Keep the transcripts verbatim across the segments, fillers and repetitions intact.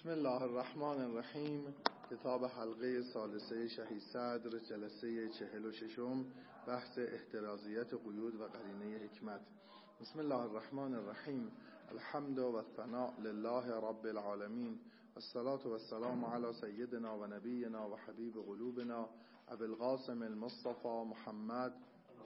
بسم الله الرحمن الرحیم. کتاب حلقه ثالثه شهید صدر، جلسه چهل و ششم، بحث احترازیت قیود و قرینه حکمت. بسم الله الرحمن الرحیم. الحمد و الثناء لله رب العالمین، والصلاة والسلام علی سیدنا و نبینا و حبیب قلوبنا ابی القاسم المصطفى محمد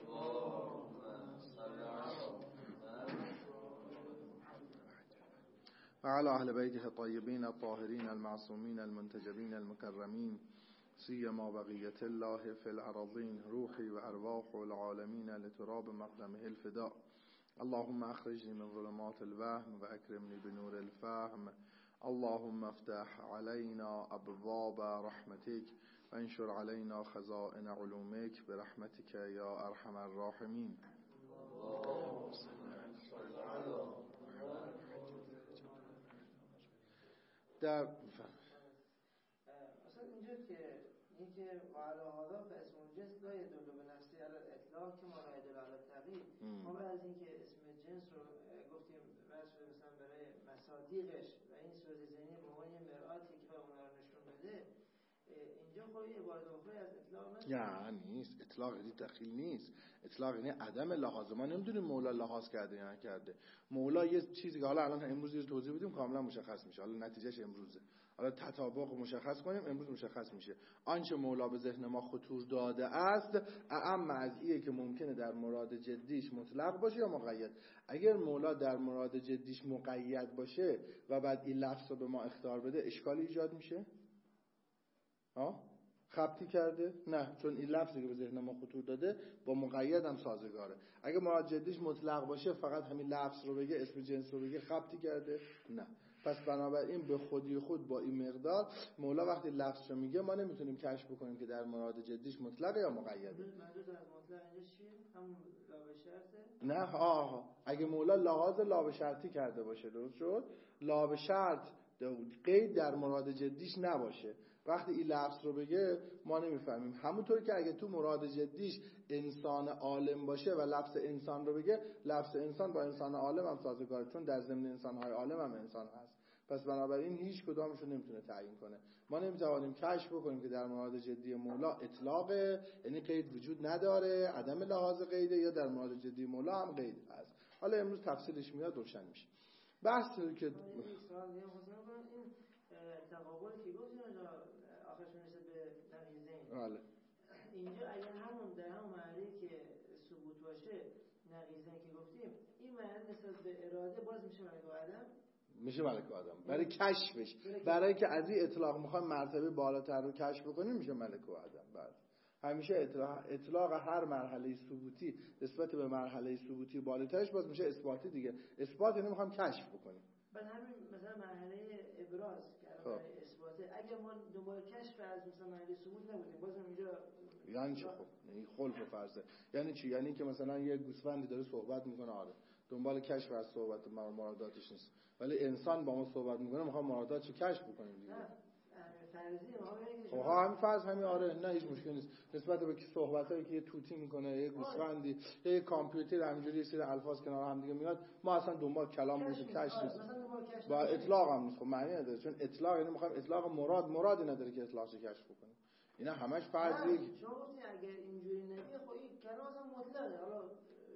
و علی اهل بیته الطیبین الطاهرین المعصومین المنتجبین المکرمین، سیما بقیت الله فی الارضین، روحی و ارواح العالمین لتراب مقدمه الفداء. اللهم اخرجنی من ظلمات الوهم و اکرمنی بنور الفهم. اللهم افتح علينا ابواب رحمتك و انشر علينا خزائن علومك برحمتك یا ارحم الراحمین. در مثلا اینجا که این که وعلى هذا فاسم الجنس لا يدل بنفسه على الاطلاق كما لا يدل على التغییر. ما بعد از اینکه اسم جنس رو گفتیم واسه مثلا برای مصادیقش و این صورت ذهنی به عنوان مرآتی که اونا رو نشون بده، اینجا خب عبارت اخرى از اطلاق نیست. نه نیست، اطلاق یعنی دخیل نیست. اطلاق یعنی عدم لحاظ. ما نمیدونیم مولا لحاظ کرده یا نکرده. مولا یه چیزی که حالا الان امروز یه توضیح بدیم کاملا مشخص میشه. حالا نتیجهش امروزه. حالا تطابق مشخص کنیم، امروز مشخص میشه. آنچه مولا به ذهن ما خطور داده است اعم از اینه که ممکنه در مراد جدیش مطلق باشه یا مقید. اگر مولا در مراد جدیش مقید باشه و بعد این لفظ رو به ما اخطار بده، اشکالی ایجاد میشه؟ ها؟ خبطی کرده؟ نه، چون این لفظی که به ذهن ما خطور داده با مقید هم سازگاره. اگه مراد جدیش مطلق باشه فقط همین لفظ رو بگه، اسم جنس رو بگه، خبطی کرده؟ نه. پس بنابراین به خودی خود با این مقدار مولا وقتی لفظ رو میگه ما نمیتونیم کشف بکنیم که در مراد جدیش مطلقه یا مقیده. منظور از مطلق اینجا چیه؟ همون لا به شرطه؟ نه، آها. اگه مولا لحاظ لا به شرطی کرده باشه، درست شد؟ لا به شرط قید در مراد جدیش نباشه. وقتی این لفظ رو بگه ما نمیفهمیم. همونطور که اگه تو مراد جدیش انسان عالم باشه و لفظ انسان رو بگه، لفظ انسان با انسان عالم هم سازگاره، چون در ضمن انسان‌های عالم هم انسان هست. پس بنابراین هیچ کدامش رو نمیتونه تعیین کنه. ما نمیتوانیم کشف بکنیم که در مراد جدی مولا اطلاقه، یعنی قید وجود نداره، عدم لحاظ قیده، یا در مراد جدی مولا هم قید هست. حالا امروز تفصیلش میاد روشن میشه. بحث که این تقابلی که گفتیم آخرش میرسه به نقیضین. بله. اینجا اگر همون در همون معنی که ثبوت باشه نقیضین که گفتیم، این معنی نسبت به اراده باز میشه ملک و عدم؟ میشه ملک و عدم. برای کشفش، برای که از این اطلاق میخوایم مرتبه بالاتر رو کشف بکنیم، میشه ملک و عدم. بله. همیشه اطلاق, اطلاق هر مرحله ثبوتی نسبت به مرحله ثبوتی بالاترش باز میشه اثباتی دیگه. اثبات یعنی میخوایم کشف بکنیم. بعد همین مثلا مرحله ابراز که برای اثباته، اگر ما دنبال کشف از مثلا مرحله ثبوت نبودیم بازم اینجا یعنی چه؟ خب این خلف فرضه. یعنی چی؟ یعنی که مثلا یه گوسفندی داره صحبت میکنه، آره دنبال کشف از صحبت مراداتش نیست، ولی انسان با ما صحبت میکنه میخوام مراداتش کشف بکنیم دیگه. فرضی ما خب همین فرض همین، آره نه هیچ مشکلی نیست. نسبت به صحبتایی که یه توتی میکنه، یه گوسفندی، یه کامپیوتر همینجوری یه سری الفاظ کنار هم دیگه میاد، ما اصلا دنبال کلام نیست، کشف نیست. با اطلاق هم نیست. خب معنی نداره، چون اطلاق یعنی میخوایم اطلاق مراد، مرادی نداره که اطلاقش کشف بکنیم. اینا همش فرضی. شما گفتین اگه اینجوری نگه خب این کلام اصلا مطلقه. حالا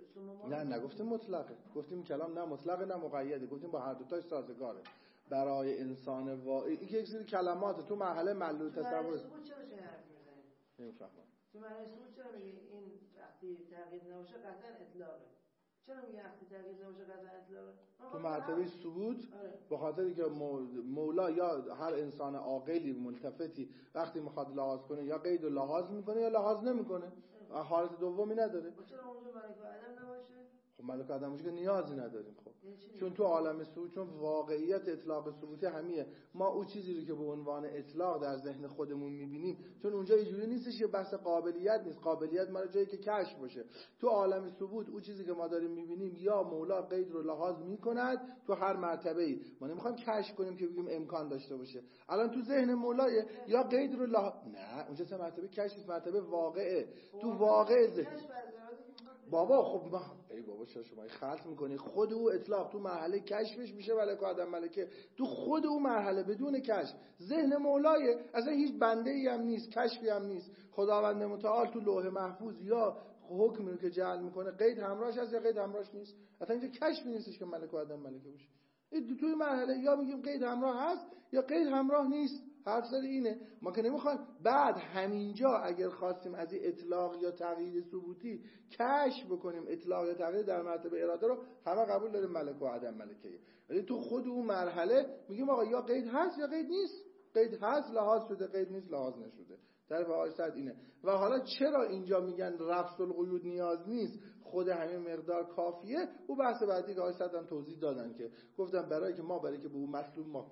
نه نگفتیم مطلقه، گفتیم کلام نه مطلقه نه مقیده، گفتیم با هر دو تاش سازگاره. برای انسان واعی این که یک سری کلمات تو مرحله معلول تصور. تو چرا چه حرف میزنی؟ نمیفهمم. تو مرحله ثبوت چرا میگی این وقتی تغییر نباشه قطعا اطلاقه؟ چرا میگی وقتی تغییر نباشه قطعا اطلاقه؟ تو مرتبه ثبوت به خاطری که مولا یا هر انسان عاقلی ملتفتی وقتی میخواد لحاظ کنه یا قید و لحاظ میکنه یا لحاظ نمیکنه، حالت دومی نداره. چرا اونجا ملک و عدم نباشه؟ خب ملک و عدم باشه که نیازی نداریم. خب چون تو عالم ثبوت، چون واقعیت اطلاق ثبوتی همیه، ما اون چیزی رو که به عنوان اطلاق در ذهن خودمون میبینیم، چون اونجا اینجوری نیستش که بحث قابلیت نیست، قابلیت مال جایی که کشف باشه. تو عالم ثبوت اون چیزی که ما داریم میبینیم یا مولا قید رو لحاظ میکند تو هر مرتبه‌ای، ما نمیخوایم کشف کنیم که بگیم امکان داشته باشه. الان تو ذهن مولا یا قید رو لحاظ، نه اونجا سه مرتبه کشف، مرتبه واقعه. تو واقع ذهن بابا خب ما ای بابا چرا شما خلط میکنی؟ خود او اطلاق تو مرحله کشفش میشه ملک و عدم ملکه، تو خود او مرحله بدون کشف ذهن مولایه، اصلا هیچ بنده ای هم نیست، کشفی هم نیست. خداوند متعال تو لوح محفوظ یا حکمی رو که جعل میکنه قید همراهش هست یا قید همراهش نیست، اصلا اینجا کشفی نیستش که ملک و عدم ملکه باشه. این توی مرحله یا میگیم قید همراه هست یا قید همراه نیست. حرف سر اینه. ما که نمیخوایم بعد همینجا اگر خواستیم از این اطلاق یا تغییر ثبوتی کشف بکنیم اطلاق یا تغییر در مرتبه اراده رو همه قبول داریم ملک و عدم ملکه، ولی تو خود اون مرحله میگیم آقا یا قید هست یا قید نیست. قید هست لحاظ شده، قید نیست لحاظ نشده. طرف آقای صد اینه. و حالا چرا اینجا میگن رفض القیود نیاز نیست، خود همین مقدار کافیه؟ او بحث بعدی که آقای صد هم توضیح دادن که گفتم برای که ما برای که به اون مطلوب ما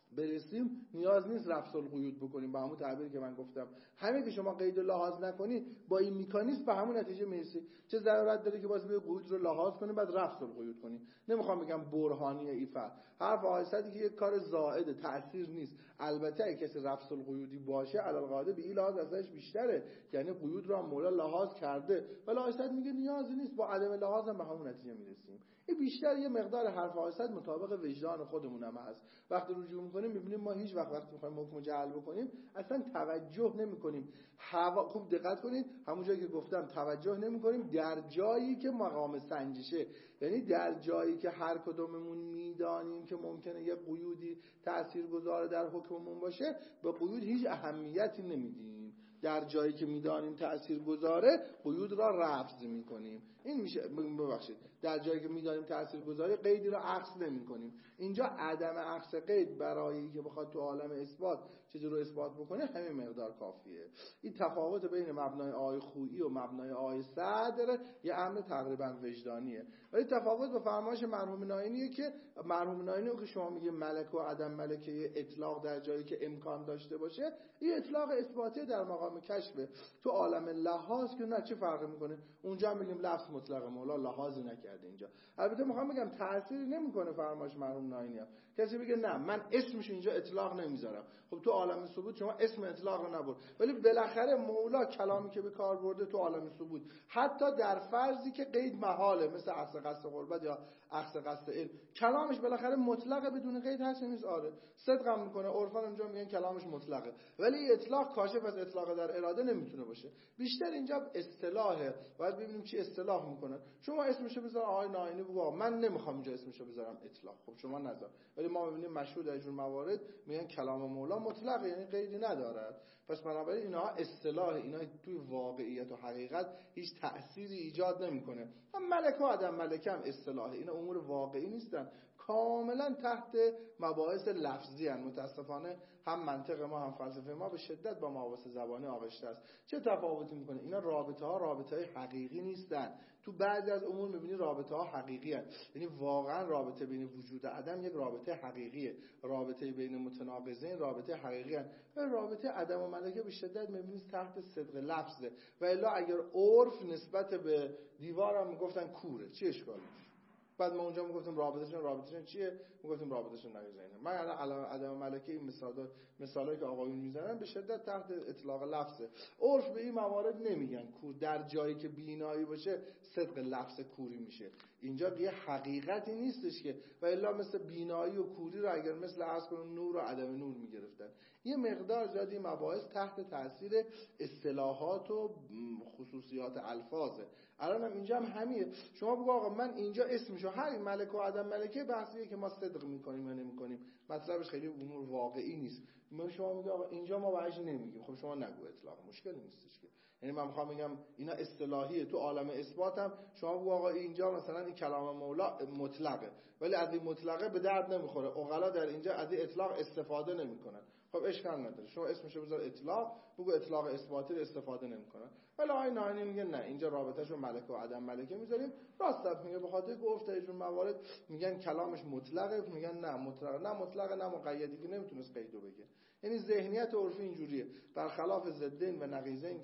برسیم نیاز نیست رفض القیود بکنیم، با همون تعبیری که من گفتم. همین که شما قید لحاظ نکنی با این میکانیزم به همون نتیجه میرسی. چه ضرورت داره که باز به قیود رو لحاظ کنیم بعد رفض القیود کنیم؟ نمیخوام بگم برهانی ایفا، حرف آیسادی که یک کار زائد تأثیر نیست. البته اگه کسی رفض القیودی باشه علل قاعده به این لحاظ ازش بیشتره، یعنی قیود رو هم مولا لحاظ کرده، ولی آیساد میگه نیازی نیست، با عدم لحاظ هم به همون نتیجه میرسیم. این بیشتر یه مقدار حرف آیساد مطابق وجدان خودمون هم هست. وقتی رجوع میکنیم میبینیم ما هیچ وقت وقتی میخوایم حکم جعل بکنیم اصلا توجه نمیکنیم. هوا خوب دقت کنید، همون جایی که گفتم توجه نمیکنیم در جایی که مقام سنجشه، یعنی در جایی که هر کدوممون میدانیم که ممکنه یه قیودی تاثیرگذار در حکممون باشه به قیود هیچ اهمیتی نمیدیم. در جایی که میدانیم تأثیر گذاره قیود را رفض میکنیم. این میشه، ببخشید، در جایی که میدانیم تأثیر گذاره قیدی را اخذ نمیکنیم. اینجا عدم اخذ قید برای اینکه بخواد تو عالم اثبات چیزی رو اثبات بکنه همین مقدار کافیه. این تفاوت بین مبنای آیه خویی و مبنای آیه صدر یه امر تقریبا وجدانیه. ولی تفاوت با فرمایش مرحوم ناینیه که مرحوم ناینی رو که شما میگه ملک و عدم ملکه اطلاق در جایی که امکان داشته باشه، این اطلاق اثباتی در مقام کشفه. تو عالم لحاظ که نه، چه فرقی میکنه؟ اونجا هم میگیم لفظ مطلق مولا لحاظی نکرده. اینجا البته میخوام بگم تأثیری نمیکنه فرمایش مرحوم ناینی هم. کسی بگه نه من اسمش اینجا اطلاق نمیذارم، خب تو عالم ثبوت شما اسم اطلاق رو نبر، ولی بالاخره مولا کلامی که به کار برده تو عالم ثبوت حتی در فرضی که قید محاله مثل اخذ قصد قربت یا اخذ قصد علم، کلامش بالاخره مطلقه بدون قید هست نیست؟ آره صدقم میکنه. عرفان اونجا میگن کلامش مطلقه، ولی اطلاق کاشف از اطلاق در اراده نمیتونه باشه. بیشتر اینجا اصطلاحه، باید ببینیم چی اصطلاح میکنن. شما اسمشو بذار آقای ناینی بگو من نمیخوام اینجا اسمشو بذارم اطلاق، خب شما نذار، ولی ما میبینیم مشهور در جور موارد میگن کلام مولا مطلقه، یعنی قیدی ندارد. پس بنابراین اینها اصطلاح، اینا توی واقعیت و حقیقت هیچ تأثیری ایجاد نمیکنه. هم ملک و عدم ملکه هم اصطلاح، اینا امور واقعی نیستن، کاملا تحت مباحث لفظی هستند. متاسفانه هم منطق ما هم فلسفه ما به شدت با مباحث زبانی آغشته است. چه تفاوتی میکنه؟ اینا رابطه ها رابطه های حقیقی نیستن. تو بعضی از امور میبینی رابطه ها حقیقی هست، یعنی واقعا رابطه بین وجود عدم یک رابطه حقیقیه، رابطه بین متناقضین رابطه حقیقی هست. و رابطه عدم و ملکه به شدت میبینی تحت صدق لفظه. و الا اگر عرف نسبت به دیوار هم میگفتن کوره، چی اشکالی؟ بعد ما اونجا میگفتیم رابطهشون رابطهشون چیه؟ میگفتیم رابطهشون نگذاریم. من الان عدم ملکه این مثالا مثالایی که آقایون میزنن به شدت تحت اطلاق لفظه. عرف به این موارد نمیگن کور، در جایی که بینایی باشه صدق لفظ کوری میشه. اینجا یه حقیقتی نیستش که، و الا مثل بینایی و کوری رو اگر مثل عرض کنم نور و عدم نور میگرفتن. یه مقدار زیادی مباحث تحت تاثیر اصطلاحات و خصوصیات الفاظه. الان هم اینجا هم همینه. شما بگو آقا من اینجا اسمشو هر ملک و عدم ملکه بحثیه که ما صدق میکنیم یا نمیکنیم، مطلبش خیلی امور واقعی نیست. ما شما میگه آقا اینجا ما وحش نمیگیم، خب شما نگو اطلاق، مشکلی نیستش که. یعنی من میخوام بگم اینا اصطلاحیه. تو عالم اثبات هم شما بگو آقا اینجا مثلا این کلام مولا مطلقه، ولی از این مطلقه به درد نمیخوره، عقلا در اینجا از این اطلاق استفاده نمیکنن، خب اشکال نداره، شما اسمشو بذار اطلاق، بگو اطلاق اثباتی رو استفاده نمیکنن. ولی آقای ناینی میگه نه، اینجا رابطه‌شو ملک و عدم ملکه میذاریم. راست میگه، به خاطر که افت ایشون موارد میگن کلامش مطلقه، میگن نه مطلقه، نه مطلقه نه مقیدی که نمیتونست قیدو بگه. یعنی ذهنیت عرفی اینجوریه، برخلاف ضدین و نقیضین که او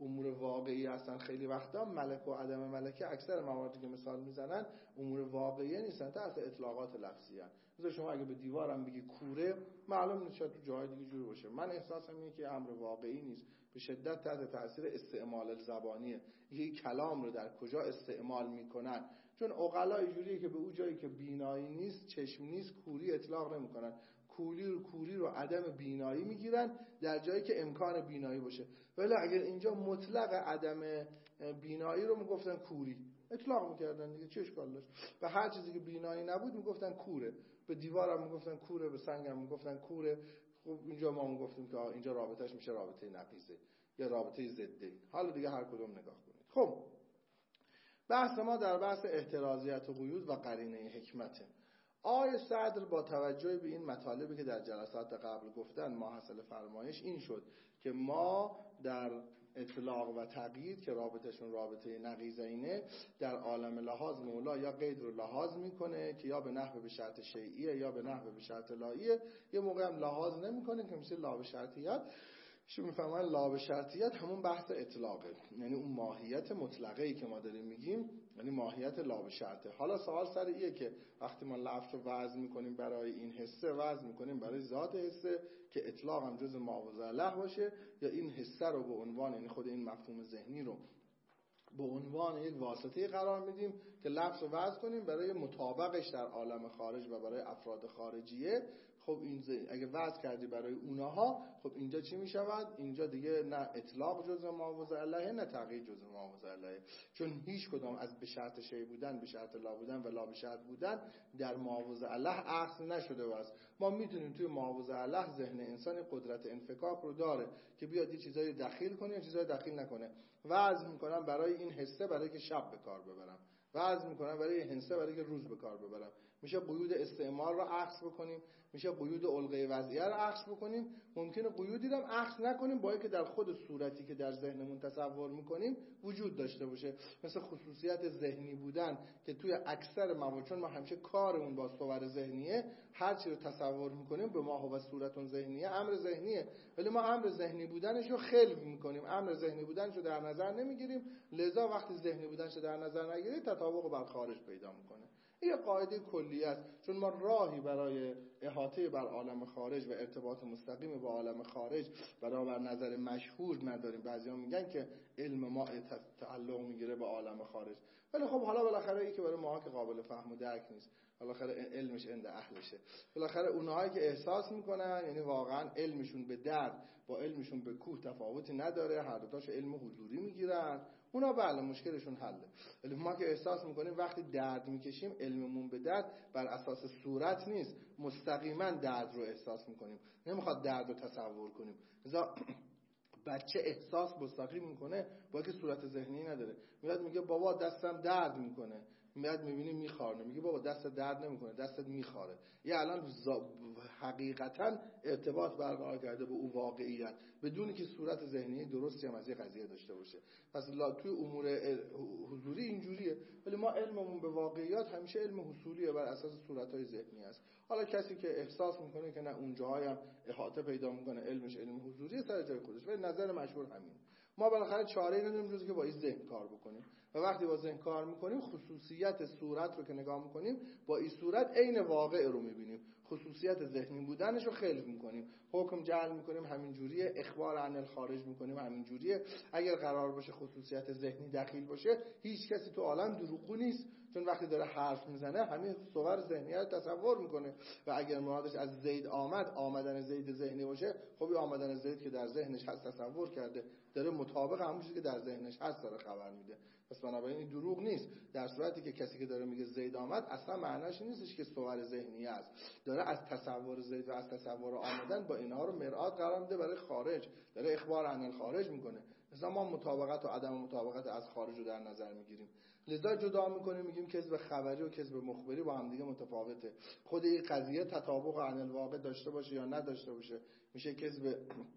امور واقعی هستن. خیلی وقتا ملک و عدم ملکه اکثر مواردی که مثال میزنن امور واقعی نیستن، تحت اطلاقات لفظی هستن. مثلا شما اگه به دیوارم بگی کوره، معلوم نیست شاید تو جای دیگه جور باشه. من احساسم اینه که امر واقعی نیست، به شدت تحت تاثیر استعمال زبانیه. یه کلام رو در کجا استعمال میکنن، چون عقلا اینجوریه که به اون جایی که بینایی نیست، چشم نیست، کوری اطلاق نمیکنن. کوری رو کوری رو عدم بینایی میگیرن در جایی که امکان بینایی باشه. ولی اگر اینجا مطلق عدم بینایی رو میگفتن کوری، اطلاق میکردن دیگه، چه اشکال داشت؟ به هر چیزی که بینایی نبود میگفتن کوره. به دیوارم میگفتن کوره، به سنگم میگفتن کوره. خب اینجا ما میگفتیم که اینجا رابطهش میشه رابطه نقیضه یا رابطه ضده. حالا دیگه هر کدوم نگاه کنید. خب بحث ما در بحث احترازیت و قیود و قرینه حکمته. آقای صدر با توجه به این مطالبی که در جلسات قبل گفتن، ما حاصل فرمایش این شد که ما در اطلاق و تقیید که رابطهشون رابطه نقیضینه، در عالم لحاظ مولا یا قید رو لحاظ میکنه که یا به نحو به شرط شیعیه یا به نحو به شرط لاییه، یه موقع هم لحاظ نمیکنه که مثل لا به شرطیت. شو میفهمن لا به شرطیت همون بحث اطلاقه، یعنی اون ماهیت مطلقه‌ای که ما داریم میگیم، یعنی ماهیت لا به شرطه. حالا سوال سر ایه که وقتی ما لفظ رو وضع میکنیم برای این حسه، وضع میکنیم برای ذات حسه که اطلاق هم جز معوض له باشه، یا این حسه رو به عنوان، یعنی خود این مفهوم ذهنی رو به عنوان یک واسطه قرار میدیم که لفظ رو وضع کنیم برای مطابقش در عالم خارج و برای افراد خارجیه. خب این اگه وضع کردی برای اونها، خب اینجا چی میشود؟ اینجا دیگه نه اطلاق جزء معوض الله، نه تقیید جزء معوض الله، چون هیچ کدام از به شرط شی بودن، به شرط لا بودن و لا به شرط بودن در معوض الله اخذ نشده است. ما میتونیم توی معوض الله ذهن انسان قدرت انفکاک رو داره که بیاد یه چیزایی دخیل کنه یا چیزایی دخیل نکنه. وضع میکنم برای این حسه برای که شب به کار ببرم، وضع میکنم برای این حسه برای که روز به کار ببرم. میشه قیود استعمال رو اخذ بکنیم، میشه قیود علقه وضعیه رو اخذ بکنیم، ممکنه قیودی رو اخذ نکنیم با اینکه در خود صورتی که در ذهنمون تصور میکنیم وجود داشته باشه. مثل خصوصیت ذهنی بودن که توی اکثر موارد، چون ما همیشه کارمون با صور ذهنیه، هر چی رو تصور میکنیم به ما هو صورتون ذهنیه، امر ذهنیه، ولی ما امر ذهنی بودنش رو خلق میکنیم، امر ذهنی بودنش رو در نظر نمیگیریم. لذا وقتی ذهنی بودنش رو در نظر نگیریم تطابق بر خارج پیدا میکنه. این قاعده کلی است، چون ما راهی برای احاطه بر عالم خارج و ارتباط مستقیم با عالم خارج برابر نظر مشهور نداریم. بعضیا میگن که علم ما تعلق میگیره به عالم خارج، ولی خب حالا بالاخره ای که برای ما که قابل فهم و درک نیست، بالاخره علمش عند اهلشه. بالاخره اونهایی که احساس میکنن، یعنی واقعا علمشون به درد با علمشون به کوه تفاوتی نداره، هر دوتاش علم حضوری میگیرن، اونا بله مشکلشون حله. ولی ما که احساس میکنیم وقتی درد میکشیم، علممون به درد بر اساس صورت نیست، مستقیما درد رو احساس میکنیم، نمیخواد درد رو تصور کنیم. لذا بچه احساس مستقیم میکنه با که صورت ذهنی نداره. میاد میگه بابا دستم درد میکنه، میاد میبینی میخاره، میگه بابا دست درد نمیکنه، دستت میخاره. یه الان حقیقتا ارتباط برقرار کرده به اون واقعیت بدون که صورت ذهنی درستی هم از یه قضیه داشته باشه. پس توی امور حضوری اینجوریه، ولی ما علممون به واقعیات همیشه علم حصولیه، بر اساس صورت‌های ذهنی است. حالا کسی که احساس میکنه که نه اونجاهای هم احاطه پیدا میکنه، علمش علم حضوریه، سر جای خودش، ولی نظر مشهور همین. ما بالاخره چاره‌ای نداریم جز که با این ذهن کار بکنیم، و وقتی با ذهن کار میکنیم خصوصیت صورت رو که نگاه میکنیم با این صورت عین واقع رو میبینیم، خصوصیت ذهنی بودنش رو خلق میکنیم، حکم جعل میکنیم همین جوریه، اخبار عن الخارج میکنیم همین جوریه. اگر قرار باشه خصوصیت ذهنی دخیل باشه، هیچ کسی تو عالم دروغگو نیست، چون وقتی داره حرف میزنه همین صور ذهنی رو تصور میکنه. و اگر مرادش از زید آمد، آمدن زید ذهنی باشه، خب این آمدن زید که در ذهنش هست تصور کرده، داره مطابق همون چیزی که در ذهنش هست داره خبر میده. پس بنابراین این دروغ نیست. در صورتی که کسی که داره میگه زید آمد، اصلا معناش نیستش که صور ذهنی است، داره از تصور زید و از تصور آمدن با اینها رو مرآت قرار میده برای خارج، داره اخبار عن الخارج میکنه. مثلا ما مطابقت و عدم مطابقت از خارج رو در نظر میگیریم، لذا جدا میکنیم، میگیم کذب خبری و کذب مخبری با هم دیگه متفاوته. خود این قضیه تطابق عن الواقع داشته باشه یا نداشته باشه، میشه کذب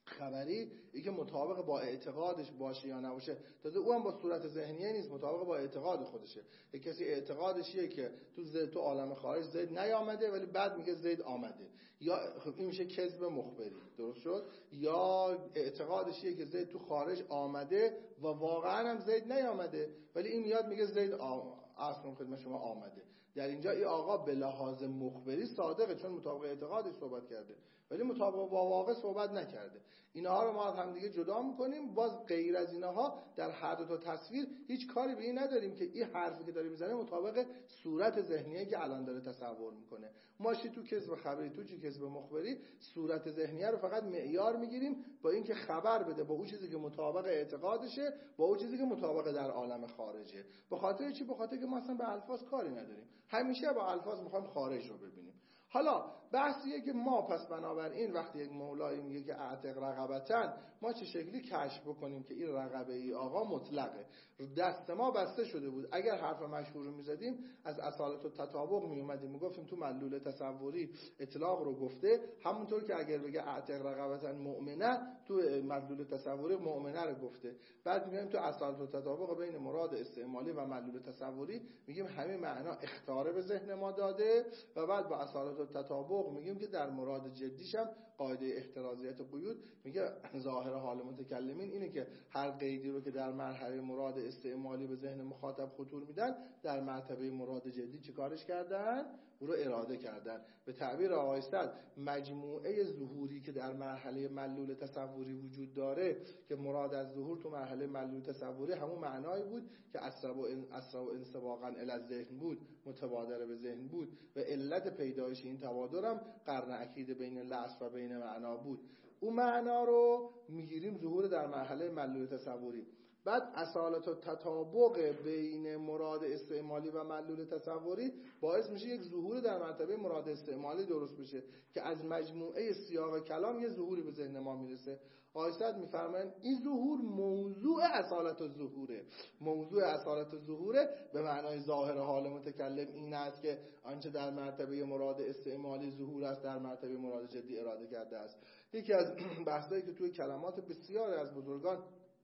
خبری ای که مطابق با اعتقادش باشه یا نباشه، تازه او هم با صورت ذهنیه نیست، مطابق با اعتقاد خودشه. یک کسی اعتقادش اینه که تو زید تو عالم خارج زید نیامده ولی بعد میگه زید آمده، یا خب این میشه کذب مخبری، درست شد؟ یا اعتقادش اینه که زید تو خارج آمده و واقعا هم زید نیامده ولی این میاد میگه زید اصلا خدمت شما آمده. در اینجا این آقا به لحاظ مخبری صادقه چون مطابق اعتقادش صحبت کرده ولی مطابق با واقع صحبت نکرده. اینها رو ما از هم دیگه جدا می‌کنیم. باز غیر از اینها در هر دو تا تصویر هیچ کاری به این نداریم که این حرفی که داره میزنه مطابق صورت ذهنیه که الان داره تصور میکنه. ماشی تو کذب خبری، تو چی کذب مخبری، صورت ذهنیه رو فقط معیار میگیریم با اینکه خبر بده با اون چیزی که مطابق اعتقادشه، با اون چیزی که مطابق در عالم خارجه. به خاطر چی؟ به خاطر که ما اصلا به الفاظ کاری نداریم، همیشه با الفاظ میخوایم خارج رو ببینیم. حالا بحثیه که ما پس بنابراین وقتی یک مولایی میگه که اعتق رقبتن، ما چه شکلی کشف بکنیم که این رقبه ای آقا مطلقه؟ دست ما بسته شده بود. اگر حرف مشهور رو میزدیم از اصالت و تطابق میومدیم میگفتیم تو مدلول تصوری اطلاق رو گفته، همونطور که اگر بگه اعتق رقبتن مؤمنه تو مدلول تصوری مؤمنه رو گفته. بعد میگیم تو اصالت و تطابق بین مراد استعمالی و مدلول تصوری میگیم همه معنا اخطار به ذهن ما داده و بعد با اصالت و تطابق میگیم که در مراد جدیش هم قاعده احترازیت قیود میگه ظاهر حال متکلمین اینه که هر قیدی رو که در مرحله مراد استعمالی به ذهن مخاطب خطور میدن در مرتبه مراد جدی چی کارش کردن؟ او رو اراده کردن. به تعبیر آقای سعد مجموعه ظهوری که در مرحله مدلول تصوری وجود داره که مراد از ظهور تو مرحله مدلول تصوری همون معنایی بود که اسرع و اسرع و انسباقا الی ذهن بود، متبادر به ذهن بود و علت پیدایش این تبادر هم قرن اکید بین لفظ و بین معنا بود. اون معنا رو میگیریم ظهور در مرحله مدلول تصوری. بعد اصالت و تطابق بین مراد استعمالی و مدلول تصوری باعث میشه یک ظهور در مرتبه مراد استعمالی درست بشه که از مجموعه سیاق کلام یه ظهوری به ذهن ما میرسه. آقای سعد میفرمایند این ظهور موضوع اصالت و ظهوره. موضوع اصالت و ظهوره به معنای ظاهر حال متکلم این است که آنچه در مرتبه مراد استعمالی ظهور است در مرتبه مراد جدی اراده کرده است. یکی از بحثایی که توی کلمات بسیار از بزرگان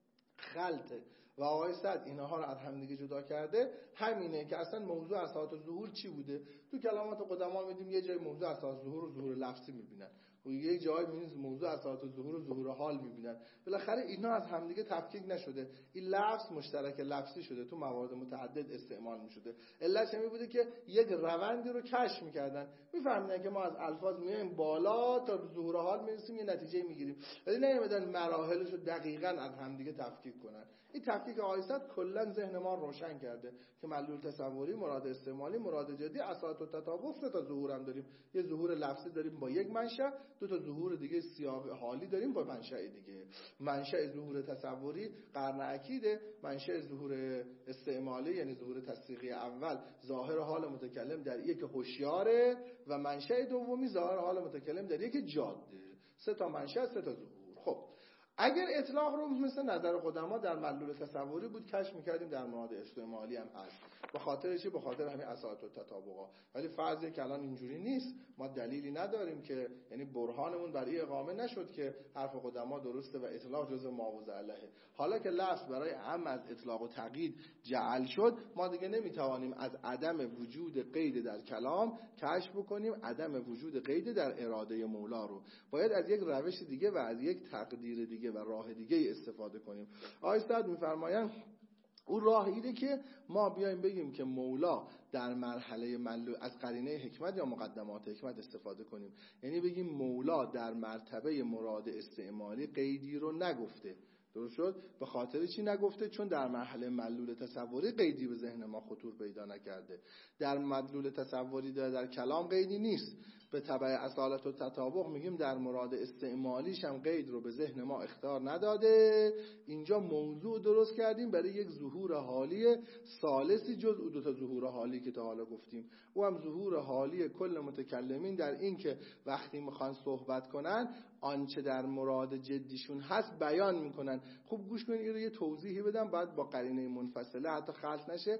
خلطه و آقای سعد اینها رو از همدیگه جدا کرده همینه که اصلا موضوع اصالت و ظهور چی بوده. تو کلمات قدما میدیم یه جای موضوع اصالت و ظهور و ظهور لفظی میبینن و یه جای میبینیم موضوع اصالت و ظهور و ظهور حال میبینن. بالاخره اینا از همدیگه تفکیک نشده، این لفظ مشترک لفظی شده، تو موارد متعدد استعمال میشده. علتش این بوده که یک روندی رو کشف میکردن، میفهمیدن که ما از الفاظ میایم بالا تا ظهور حال میرسیم یه نتیجه میگیریم، ولی نمیدن مراحلش رو دقیقاً از همدیگه تفکیک کنن. این تفکیک آقای سعد کلا ذهن ما روشن کرده که مدلول تصوری، مراد استعمالی، مراد جدی، اصالت و تطابق، سه تا ظهور هم داریم. یه ظهور لفظی داریم با یک منشأ، دو تا ظهور دیگه سیاق حالی داریم با منشأ دیگه. منشأ ظهور تصوری قرن اکیده، منشأ ظهور استعمالی یعنی ظهور تصدیقی اول ظاهر حال متکلم در یک هوشیاره و منشأ دومی ظاهر حال متکلم در یک جاده. سه تا منشأ، سه تا ظهور. خب اگر اطلاق رو مثل نظر قدما در مدلول تصوری بود کشف می‌کردیم در مراد استعمالی هم هست. به خاطر چی؟ به خاطر همین اصالت و تطابقا. ولی فرضی که الان اینجوری نیست، ما دلیلی نداریم که یعنی برهانمون برای اقامه نشد که حرف قدما درسته و اطلاق جزء معوض علیه. حالا که لفظ برای هم از اطلاق و تقیید جعل شد، ما دیگه نمیتوانیم از عدم وجود قید در کلام کشف بکنیم عدم وجود قید در اراده مولا رو. باید از یک روش دیگه و از یک تقدیر دیگه و راه دیگه استفاده کنیم. آقای سعد می‌فرمایند اون راه اینه که ما بیایم بگیم که مولا در مرحله مدلول از قرینه حکمت یا مقدمات حکمت استفاده کنیم، یعنی بگیم مولا در مرتبه مراد استعمالی قیدی رو نگفته. درست شد؟ به خاطر چی نگفته؟ چون در مرحله مدلول تصوری قیدی به ذهن ما خطور پیدا نکرده. در مدلول تصوری در, در کلام قیدی نیست. به تبع اصالت و تطابق میگیم در مراد استعمالیش هم قید رو به ذهن ما اختیار نداده. اینجا موضوع درست کردیم برای یک ظهور حالی ثالثی جز او دو تا ظهور حالی که تا حالا گفتیم. او هم ظهور حالی کل متکلمین در این که وقتی میخوان صحبت کنن آنچه در مراد جدیشون هست بیان میکنن. خوب گوش کنید، این رو یه توضیحی بدم بعد با قرینه منفصله حتی خلط نشه.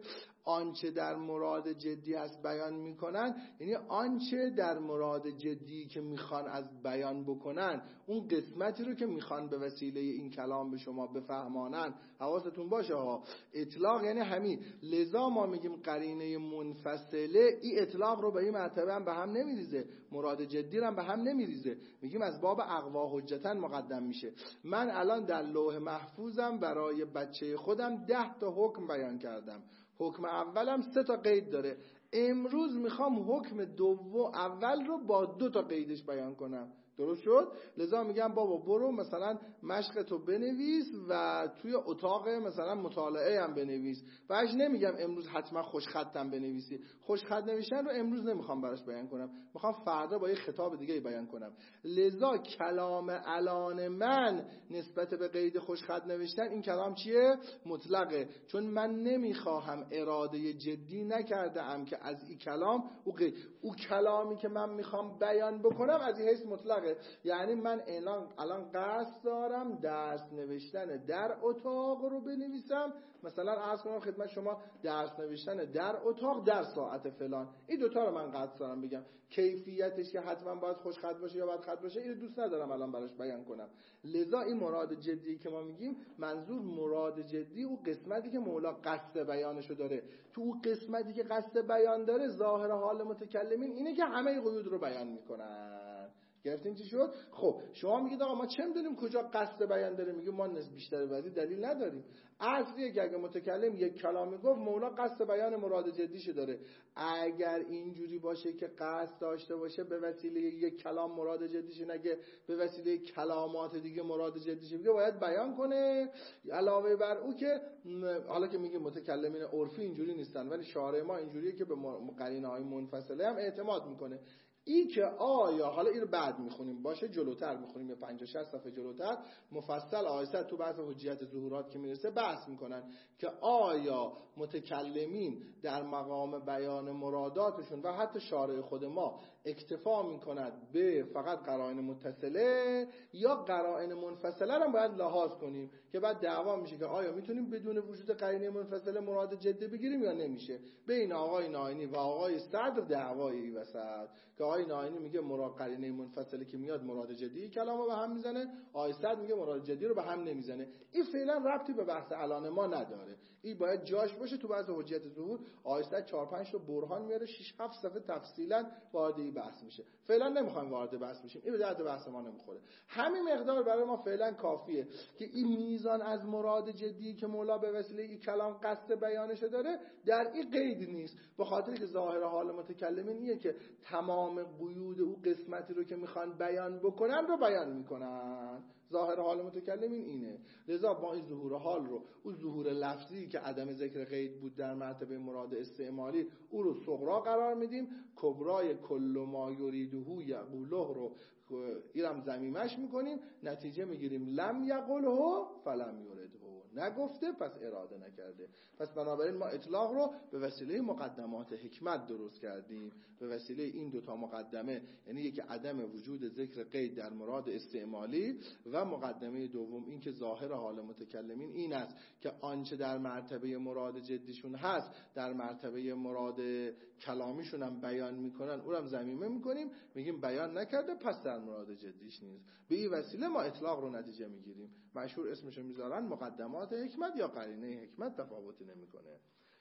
آنچه در مراد جدی هست بیان میکنن، یعنی آنچه در مراد جدی که میخوان از بیان بکنن، اون قسمتی رو که میخوان به وسیله این کلام به شما بفهمانن. حواستون باشه ها، اطلاق یعنی همین. لذا ما میگیم قرینه منفصله، این اطلاق رو به این مرتبه هم به هم نمیریزه، مراد جدی رو هم به هم نمیریزه. میگیم از باب اقوا حجتاً مقدم میشه. من الان در لوح محفوظم برای بچه خودم ده تا حکم بیان کردم. حکم اولم سه تا قید داره. امروز میخوام حکم دوم اول رو با دو تا قیدش بیان کنم. درست شد؟ لذا میگم بابا برو مثلا مشق تو بنویس و توی اتاق مثلا مطالعه هم بنویس. بعدش نمیگم امروز حتما خوش خطم بنویسی. خوش خط نوشتن رو امروز نمیخوام براش بیان کنم، میخوام فردا با یه خطاب دیگه بیان کنم. لذا کلام الان من نسبت به قید خوش خط نوشتن، این کلام چیه؟ مطلقه. چون من نمیخواهم اراده جدی نکرده ام که از این کلام او, قید. او کلامی که من میخوام بیان بکنم از این حیث مطلقه. یعنی من الان الان قصد دارم درس نوشتن در اتاق رو بنویسم، مثلا عرض کنم خدمت شما درس نوشتن در اتاق در ساعت فلان. این دوتا رو من قصد دارم بگم. کیفیتش که حتما باید خوش خط باشه یا باید خط باشه، اینو دوست ندارم الان براش بیان کنم. لذا این مراد جدی که ما میگیم، منظور مراد جدی او قسمتی که مولا قصد بیانشو داره. تو او قسمتی که قصد بیان داره، ظاهر حال متکلمین اینه که همه قیود رو بیان میکنن. گرفتین چی شد؟ خب شما میگید آقا ما چه میدونیم کجا قصد بیان داره؟ میگیم ما نسبت بیشتر ولی دلیل نداریم. اصلیه که اگه متکلم یک کلامی گفت، مولا قصد بیان مراد جدیشو داره. اگر اینجوری باشه که قصد داشته باشه به وسیله یک کلام مراد جدیشو نگه، به وسیله کلامات دیگه مراد جدیشو بگه، باید بیان کنه. علاوه بر او که حالا که میگیم متکلمین عرفی اینجوری نیستن، ولی شارع ما اینجوریه که به قرینه‌های منفصله هم اعتماد میکنه. این که آیا، حالا این رو بعد میخونیم، باشه جلوتر میخونیم، یا پنجاه شصت صفحه جلوتر مفصل آیسته تو بحث حجیت ظهورات که میرسه بحث میکنن که آیا متکلمین در مقام بیان مراداتشون و حتی شارع خود ما اکتفا میکند به فقط قرائن متصله، یا قرائن منفصله رو باید لحاظ کنیم که بعد دعوا میشه که آیا میتونیم بدون وجود قرینه منفصله مراد جدی بگیریم یا نمیشه. بین آقای ناینی و آقای صدر دعوایی وسط که آقای ناینی میگه مراد قرینه منفصله که میاد مراد جدی کلامو به هم میزنه، آقای صدر میگه مراد جدی رو به هم نمیزنه. این فعلا ربطی به بحث الان ما نداره. این باید جاش باشه تو بحث حجیت ظهور. آقای صدر چهار پنج تا برهان میاره، شش هفت صفحه تفصیلا وارد این بحث میشه. فعلا نمیخوایم وارد بحث بشیم، این به درد بحث ما نمیخوره. همین مقدار برای ما فعلا کافیه که این میزان از مراد جدی که مولا به وسیله این کلام قصد بیانش داره در این قید نیست، به خاطر که ظاهر حال متکلمین اینه که تمام قیود او قسمتی رو که میخوان بیان بکنن رو بیان میکنن. ظاهر حال متکلمین اینه. لذا با این ظهور حال رو، اون ظهور لفظی که عدم ذکر قید بود در مرتبه مراد استعمالی، او رو صغرا قرار میدیم. کبرای کل ما یریده یقوله رو ایرم ضمیمش میکنیم، نتیجه میگیریم لم یقله فلم یرده، نگفته پس اراده نکرده. پس بنابراین ما اطلاق رو به وسیله مقدمات حکمت درست کردیم، به وسیله این دوتا مقدمه، یعنی یکی عدم وجود ذکر قید در مراد استعمالی و مقدمه دوم این که ظاهر حال متکلمین این است که آنچه در مرتبه مراد جدیشون هست در مرتبه مراد کلامیشون هم بیان میکنن، اونم ضمیمه میکنیم، میگیم بیان نکرده پس در مراد جدیش نیست. به این وسیله ما اطلاق رو نتیجه میگیریم. مشهور اسمشو میذارن مقدمات حکمت یا قرینه حکمت، تفاوتی نمیکنه.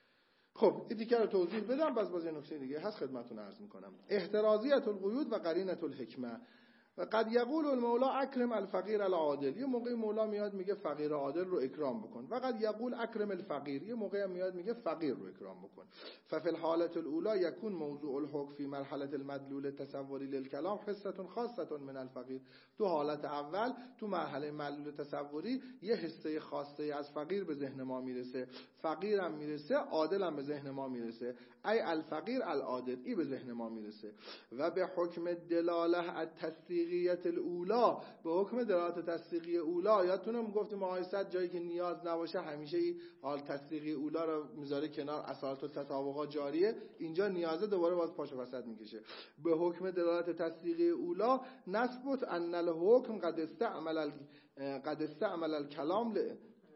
خب این دیگه رو توضیح بدم، بس باز یه نکته دیگه هست خدمتتون عرض میکنم. احترازیت القیود و قرینه الحکمه. و قد یقول المولا اکرم الفقیر العادل. یه موقع مولا میاد میگه فقیر عادل رو اکرام بکن. و قد یقول اکرم الفقیر. یه موقع میاد میگه فقیر رو اکرام بکن. ففي الحالة الاولى يكون موضوع الحكم في مرحله المدلول التصوری للكلام حصه خاصه من الفقیر. تو حالت اول تو مرحله مدلول تصوری یه حصه خاصه از فقیر به ذهن ما میرسه، فقیرم میرسه، عادلم به ذهن ما میرسه. ای الفقیر العادل، ای به ذهن ما میرسه. و به حکم دلاله التصدیقیت الاولا، به حکم دلالت تصدیقی اولا، یادتونه گفتیم آیات جایی که نیاز نباشه همیشه این حال تصدیقی اولا رو میذاره کنار، اصالت و تطابقات جاریه، اینجا نیازه دوباره باز پاشو وسط میکشه. به حکم دلالت تصدیقی اولا نثبت ان الحکم قد استعمل قد استعمل الكلام ل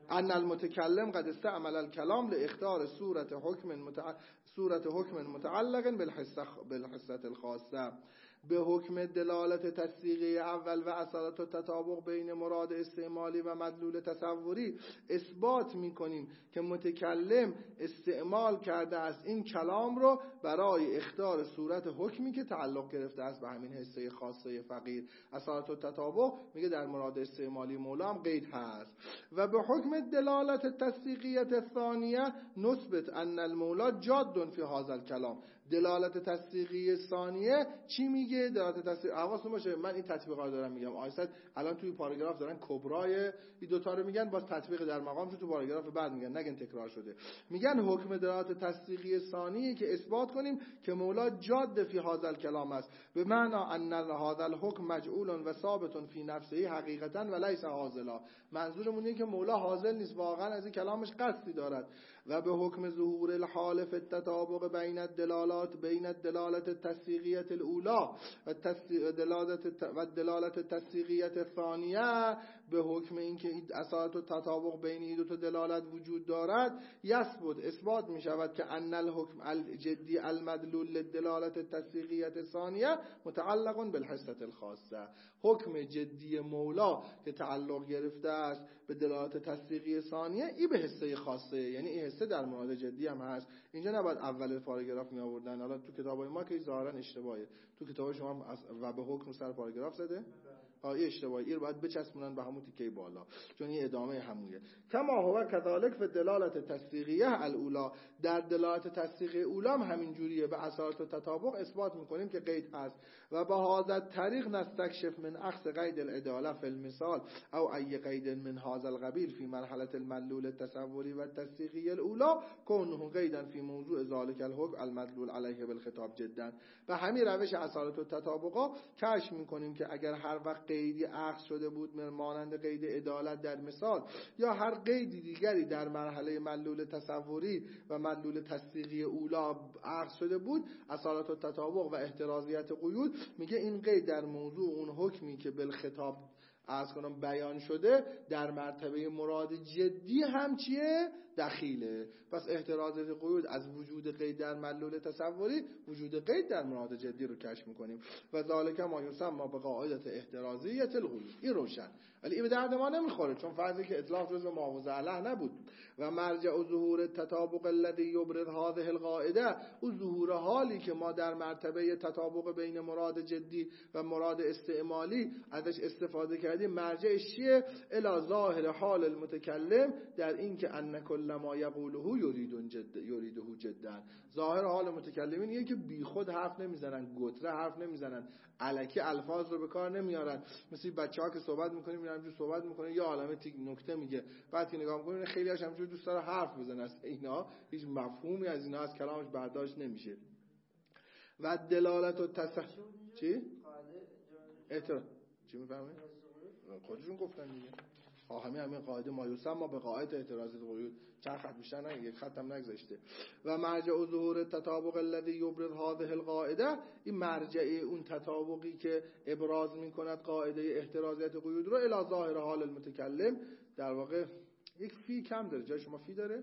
ان المتکلم قد استعمل الكلام لاختار صورت حکم متع... صورت حکم متعلق بالحصه بالحصه الخاصه. به حکم دلالت تصدیقی اول و اصالت و تطابق بین مراد استعمالی و مدلول تصوری اثبات می‌کنیم که متکلم استعمال کرده است این کلام رو برای اختار صورت حکمی که تعلق گرفته است به همین حصه خاصه فقیر. اصالت و تطابق میگه در مراد استعمالی مولا هم قید هست. و به حکم دلالت تصدیقیت ثانیه نثبت ان المولا جاد فی هذا الکلام. دلالت تصدیقی ثانیه چی میگه؟ دلالت تصدیق حواستون باشه من این تطبیقات دارم میگم آیسد الان توی پاراگراف دارن کبرای این دو تا رو میگن باز تطبیق در مقام تو پاراگراف بعد میگن نگن تکرار شده. میگن حکم دلالت تصدیقی ثانیه که اثبات کنیم که مولا جاد فی هذا الکلام است به معنی ان هذا الحکم مجعول و ثابت فی نفسه حقیقتا و لیس حاصلا. منظورمون اینه که مولا حاصل نیست واقعا از این کلامش قصدی دارد. و به حکم ظهور الحال فی التطابق بین الدلالات بین الدلالت التصدیقیه الاولى و دلالت و دلالت التصدیقیه الثانیه به حکم اینکه اصالت و تطابق بین این دو تا دلالت وجود دارد یثبت اثبات می شود که ان الحکم الجدی المدلول للدلالت التصدیقیه الثانیه متعلق بالحصه الخاصه. حکم جدی مولا که تعلق گرفته است به دلالت تصدیقی ثانیه این به حصه خاصه، یعنی این حصه در مورد جدی هم هست. اینجا نباید اول پاراگراف می آوردن. حالا تو کتابای ما که ظاهرا اشتباهه، تو کتاب شما و به حکم سر پاراگراف زده آیه اشتباهی، این رو باید بچسبونن به همون تیکه بالا چون این ادامه همویه. کما هو کذالک فی دلالت تصدیقیه الاولی، در دلالت تصدیقی اولی هم همین جوریه. به اصالت و تطابق اثبات میکنیم که قید هست. و به هذا طریق نستکشف من اخذ قید العداله فی المثال او ای قید من هذا القبیل فی مرحله المدلول التصوری و التصدیقی الاولی کونه قیدا فی موضوع ذلك الحکم المدلول علیه بالخطاب جدا. به همین روش اصالت و تطابق کشف میکنیم که اگر هر وقت قیدی اخذ شده بود مانند قید عدالت در مثال یا هر قیدی دیگری در مرحله مدلول تصوری و مدلول تصدیقی اولا اخذ شده بود، اصالت و تطابق و احترازیت قیود میگه این قید در موضوع اون حکمی که بالخطاب از کنم بیان شده در مرتبه مراد جدی هم چیه؟ دخیله. پس احترازات قیود از وجود قید در مدلول تصوری وجود قید در مراد جدی رو کشف میکنیم. و ذالک ما یسمى به قاعده احترازیت القیود. این روشن، ولی این به درد ما نمیخوره چون فرضی که اطلاق جزء معوض علیه نبود. و مرجع ظهور التطابق الذي يبرز هذه القاعده، او ظهور حالی که ما در مرتبه تطابق بین مراد جدی و مراد استعمالی ازش استفاده کردیم مرجعش چیه؟ الی ظاهر حال المتکلم در این که ان کل ما یقوله یرید جد یریده جدا. ظاهر حال متکلمین اینه که بی خود حرف نمیزنن، گتره حرف نمیزنن، الکی الفاظ رو به کار نمیارن. مثل بچه‌ها که صحبت می‌کنیم میرن جو صحبت می‌کنه یا عالمه تیک نکته میگه، بعد که نگاه می‌کنین خیلی هاش همینجوری دوست داره حرف بزنه، از اینا هیچ مفهومی از اینا از کلامش برداشت نمیشه. و دلالت و تصح چی؟ اعتراض چی می‌فهمید؟ خودشون گفتن دیگه. ها همین همین قاعده ما یسمى به قاعده اعتراض القیود، چند خط بیشتر نه، یک خط هم نگذاشته. و مرجع ظهور التطابق الذي يبرز هذه القاعده، این مرجع اون تطابقی که ابراز میکند قاعده احترازیت قیود رو الی ظاهر حال المتکلم. در واقع یک فی کم داره، جای شما فی داره؟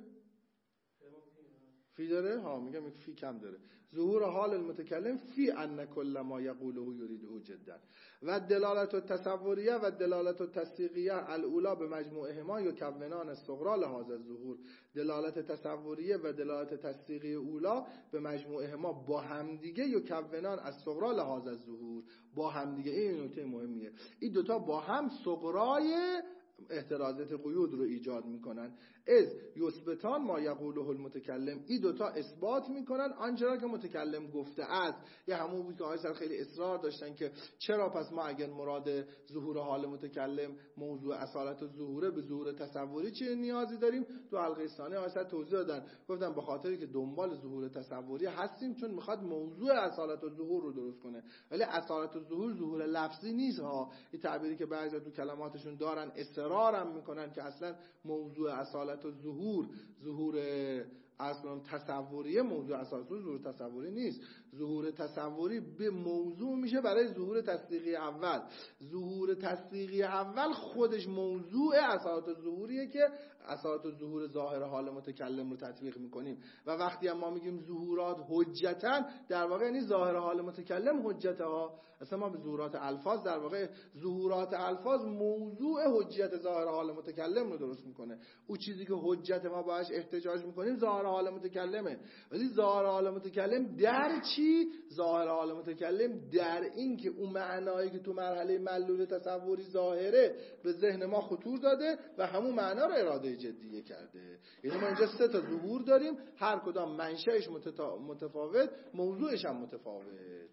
فی داره؟ ها میگم یک فی کم داره. ظهور حال المتکلم فی ان کل ما یقوله یریده جدا. و دلالت التصوریه و دلالت التصدیقیه الاولی به مجموعهما یکونان الصغرى لهذا الظهور. دلالت تصوریه و دلالت تصدیقی اولی به مجموعهما با همدیگه یکونان الصغرى لهذا الظهور، با همدیگه. این نکته مهمیه، این دوتا با هم صغرای احترازات قیود رو ایجاد میکنن. از یثبتان ما یقوله المتکلم، این دوتا اثبات میکنن آنچه را که متکلم گفته است. یه همون بود که آیسر خیلی اصرار داشتن که چرا پس ما اگر مراد ظهور حال متکلم موضوع اصالت و ظهوره به ظهور تصوری چه نیازی داریم؟ تو حلقه ثانیه آیسر توضیح دادن، گفتن به خاطری که دنبال ظهور تصوری هستیم چون میخواد موضوع اصالت و ظهور رو درست کنه. ولی اصالت و ظهور ظهور لفظی نیست ها، این تعبیری که بعضی تو کلماتشون دارن اصرارم میکنن که اصلا موضوع اصالت و ظهور ظهور اصلا تصوری موضوع اساسی ظهور تصوری نیست. ظهور تصوری به موضوع میشه برای ظهور تصدیقی اول. ظهور تصدیقی اول خودش موضوع اساس ظهوریه که اساس ظهور ظاهر حال متکلم رو تطبیق میکنیم. و وقتی هم ما میگیم ظهورات حجتن، در واقع یعنی ظاهر حال متکلم حجت ها. اصلا ما به ظهورات الفاظ، در واقع ظهورات الفاظ موضوع حجت ظاهر حال متکلم رو درست میکنه. اون چیزی که حجت ما باهاش احتجاج میکنیم ظاهر حال متکلمه. ولی ظاهر حال متکلم در چی؟ ظاهر حال متکلم در این که اون معنایی که تو مرحله معلول تصوری ظاهره به ذهن ما خطور داده و همون معنا رو اراده جدیه کرده. یعنی ما اینجا سه تا ظهور داریم، هر کدام منشأش متفاوت، موضوعش هم متفاوت.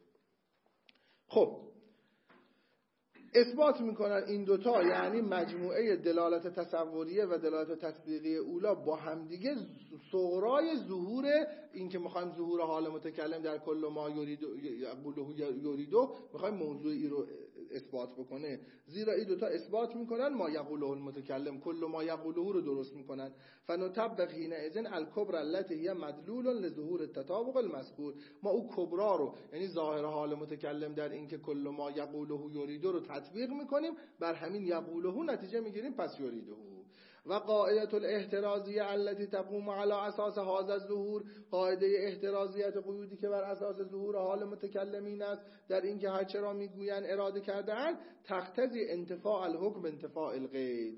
خب اثبات میکنن این دوتا، یعنی مجموعه دلالت تصوریه و دلالت تطبیقی اولا با همدیگه صغرای ظهور، این که میخوایم ظهور حال متکلم در کل ما یریدو یریدو میخوایم موضوعی رو اثبات بکنه. زیرا این دوتا اثبات میکنن ما یقوله المتکلم، کل ما یقوله رو درست میکنن. فنطبق حینئذ الکبرى التي هي مدلول لظهور التطابق المذکور. ما او کبرا رو، یعنی ظاهر حال متکلم در این که کل ما یقوله یریدو رو تطبیق میکنیم، بر همین یقوله نتیجه میگیریم پس یریدو. و قاعده الاحترازیه التي تقوم على اساس هذا الظهور، قاعده احترازیت قیودی که بر اساس ظهور حال متکلمین است در اینکه هر چه را میگویند اراده کرده‌اند، تقتضی انتفاع الحکم انتفاع القید.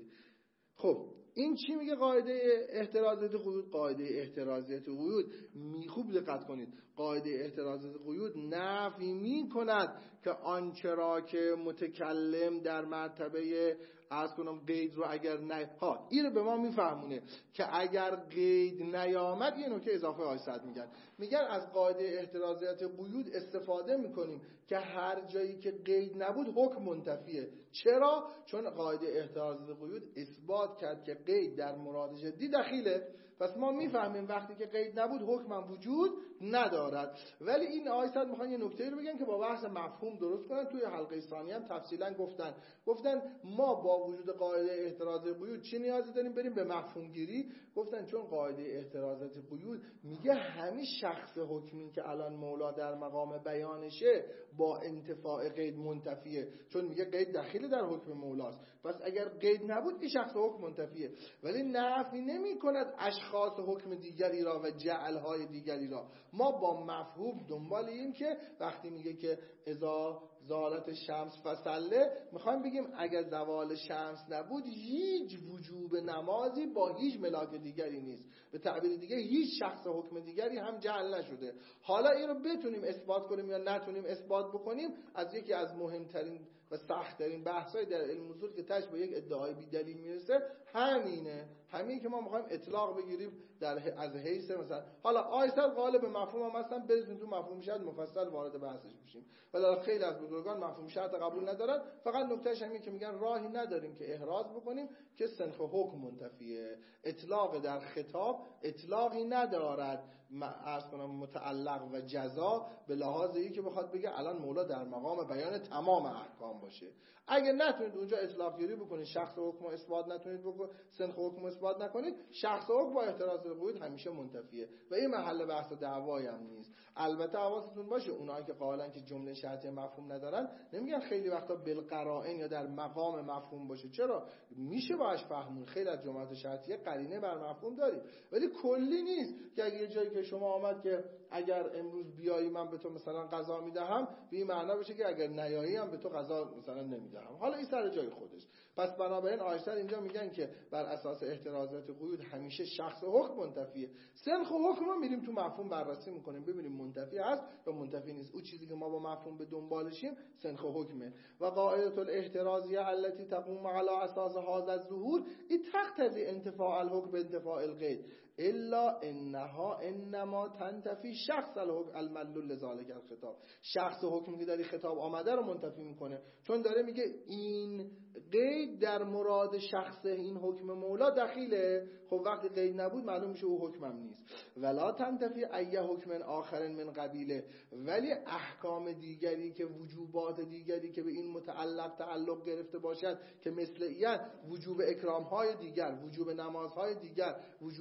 خب این چی میگه قاعده احترازیت قیود؟ قاعده احترازیت قیود می خوب دقت کنید، قاعده احترازیت قیود نفی می کند که آنچه را که متکلم در مرتبه از کنم قید رو اگر نه ها این رو به ما میفهمونه که اگر قید نیامد، یه نکته اضافه آیسد میگن میگن از قاعده احترازیت قیود استفاده میکنیم که هر جایی که قید نبود حکم منتفیه. چرا؟ چون قاعده احترازیت قیود اثبات کرد که قید در مراد جدی دخیله. پس ما میفهمیم وقتی که قید نبود حکم وجود ندارد. ولی این آیسد میخوان یه نکته رو بگن که با بحث مفهوم درست کنن. توی حلقه ثانی هم تفصیلا گفتن گفتن ما با وجود قاعده احترازی قیود چی نیازی داریم؟ بریم به مفهوم گیری. گفتن چون قاعده احترازی قیود میگه همین شخص حکمی که الان مولا در مقام بیانشه با انتفاع قید منتفیه، چون میگه قید دخیل در حکم مولاست. پس اگر قید نبود این شخص حکم منتفیه. ولی نفی نمی کند اشخاص حکم دیگری را و جعلهای دیگری را. ما با مفهوم دنبال این که وقتی میگه که اذا زالت شمس فصله، میخوایم بگیم اگر زوال شمس نبود هیچ وجوب نمازی با هیچ ملاک دیگری نیست. به تعبیر دیگه هیچ شخص حکم دیگری هم جعل نشده. حالا این رو بتونیم اثبات کنیم یا نتونیم اثبات بکنیم، از یکی از مهمترین و سخت‌ترین بحث‌های در علم اصول که تاش به یک ادعای بی‌دلیل میرسه همینه. همین که ما میخوایم اطلاق بگیریم در از حیث مثلا حالا آیسر غالب مفهوم هم هستن، برسیم تو مفهوم شرط مفصل وارد بحثش میشیم. ولی خیلی از بزرگان مفهوم شرط قبول ندارن. فقط نکتهش همینه که میگن راهی نداریم که احراز بکنیم که سنخ حکم منتفیه. اطلاق در خطاب اطلاقی ندارد عرض کنم متعلق و جزا به لحاظ این که بخواد بگه الان مولا در مقام بیان تمام احکام باشه. اگه نتونید اونجا اطلاق گیری بکنید، شخص حکم اثبات نتونید بکنید، سنخ حکم اثبات نکنید، شخص حکم با احتراز قیود همیشه منتفیه و این محل بحث و دعوایی هم نیست. البته حواستون باشه اونایی که قائلن که جمله شرطی مفهوم ندارن نمیگن خیلی وقتا بالقرائن یا در مقام مفهوم باشه. چرا؟ میشه باش فهمون. خیلی از جملات شرطیه قرینه بر مفهوم داریم، ولی کلی نیست که اگه یه جایی که شما آمد که اگر امروز بیایی من به تو مثلا غذا میدهم، به این معنا بشه که اگر نیایی هم به تو غذا مثلا نمیدهم. حالا این سر جای خودش. پس بنابراین آیسر اینجا میگن که بر اساس احترازات قیود همیشه شخص حکم منتفیه. سنخ حکم رو میریم تو مفهوم بررسی میکنیم ببینیم منتفی هست یا منتفی نیست. اون چیزی که ما با مفهوم به دنبالشیم سنخ حکمه. و قاعده الاحترازیه التي تقوم على اساس هذا الظهور این تقتضی انتفاع الحکم بانتفاع القید الا انها انما تنتفی شخص الحکم المدلول لذالک الخطاب. شخص حکمی که در خطاب آمده رو منتفی میکنه، چون داره میگه این قید در مراد شخص این حکم مولا دخیله. خب وقتی قید نبود معلوم میشه او حکمم نیست. ولا تنتفی ای حکم آخر من قبیله، ولی احکام دیگری که وجوبات دیگری که به این متعلق تعلق گرفته باشد که مثل این وجوب اکرام های دیگر، وجوب نمازهای دیگر، وجوب روزه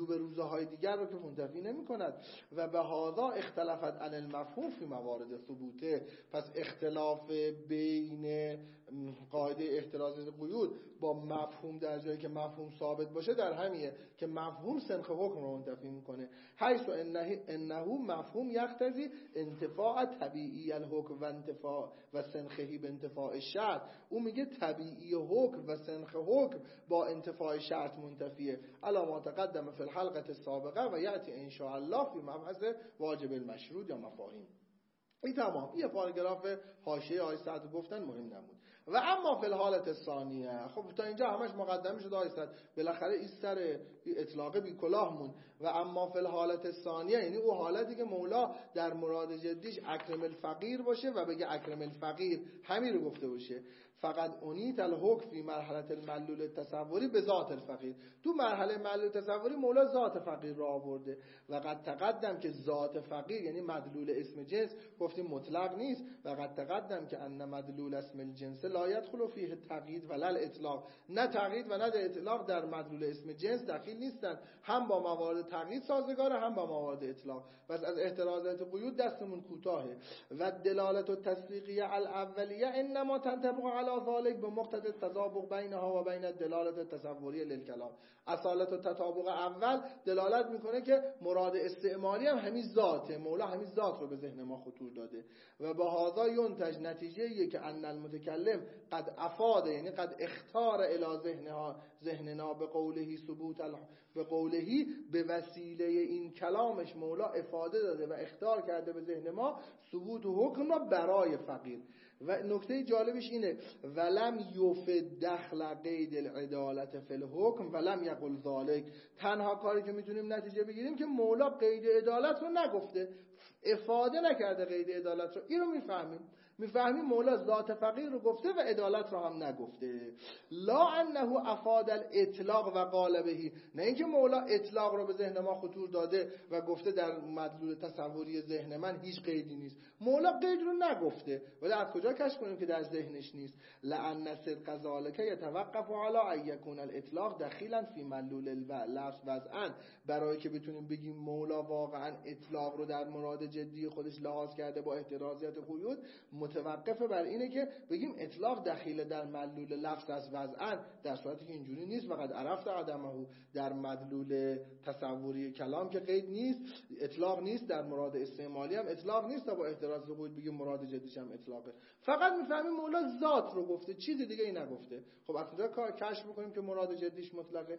های دیگر رو که منتفی نمی کند. و به هذا اختلافت عن المفهوم فی موارد ثبوته. پس اختلاف بین قاعده احتراز قیود با مفهوم در جایی که مفهوم ثابت باشه در همیه که مفهوم سنخ حکم رو منتفی میکنه. حیث انه انه مفهوم یقتضی انتفاع طبیعی الحکم و انتفاع و سنخهی به انتفاع شرط. او میگه طبیعی حکم و سنخ حکم با انتفاع شرط منتفیه. علا ما تقدم فی الحلقه السابقه و یأتی ان شاء الله فی مبحث واجب المشروط یا مفاهیم. این تمام. یه پاراگراف حاشیه آیه سعد گفتن مهم نمود. و اما فی الحالت ثانیه، خب تا اینجا همش مقدمه شد آیه سعد، بالاخره این سر اطلاق بی کلاه مون. و اما فی الحالت ثانیه یعنی او حالتی که مولا در مراد جدیش اکرم الفقیر باشه و بگه اکرم الفقیر همین رو گفته باشه. فقط اونیت الحکم فی مرحله المعلول التصوری به ذات الفقیر. تو مرحله معلول تصوری مولا ذات فقیر را آورده. و قد تقدم که ذات فقیر یعنی مدلول اسم جنس گفتیم مطلق نیست. و قد تقدم که ان مدلول اسم الجنس لا يدخل فیه تقیید ولا الاطلاق. نه تقیید و نه اطلاق در مدلول اسم جنس دخیل نیستند. هم با موارد تقیید سازگاره هم با موارد اطلاق. پس از احترازات قیود دستمون کوتاهه. و دلالت التسویقیه الاولیه انما تنطبق علی ذلك به مقتضی التطابق بینها و بین دلالت التصوری للکلام. اصالت و تطابق اول دلالت میکنه که مراد استعمالی هم همین ذاته. مولا همین ذات رو به ذهن ما خطور داده. و با هذا ینتج نتیجه یه که ان المتکلم قد افاده یعنی قد اختار الی ذهنها ذهننا به قوله ثبوت به قوله به وسیله این کلامش مولا افاده داده و اختار کرده به ذهن ما ثبوت و حکم را برای فقیر. و نکته جالبش اینه ولم یفد دخل قید العدالت فی الحکم ولم یقل ذالک. تنها کاری که میتونیم نتیجه بگیریم که مولا قید عدالت رو نگفته، افاده نکرده قید عدالت رو. این رو میفهمیم میفهمیم مولا ذات فقیر رو گفته و عدالت رو هم نگفته. لا انه افاد الاطلاق و قال بهی، نه اینکه مولا اطلاق رو به ذهن ما خطور داده و گفته در مدلول تصوری ذهن من هیچ قیدی نیست. مولا قید رو نگفته، ولی از کجا کشف کنیم که در ذهنش نیست؟ لان صدق ذلک یتوقف علی ان یکون الاطلاق دخیلا فی مدلول اللفظ وضعا. برای که بتونیم بگیم مولا واقعا اطلاق رو در مراد جدی خودش لحاظ کرده با احترازیت قیود، متوقف بر اینه که بگیم اطلاق دخیل در مدلول لفظ از وضعا، در صورتی که اینجوری نیست. فقط عرفت عدمه در مدلول تصوری کلام که قید نیست، اطلاق نیست، در مراد استعمالی هم اطلاق نیست تا با احتراز قیود بگیم مراد جدیش هم اطلاقه. فقط میفهمیم مولا ذات رو گفته، چیز دیگه ای نگفته. خب از کجا کشف بکنیم که مراد جدیش مطلقه؟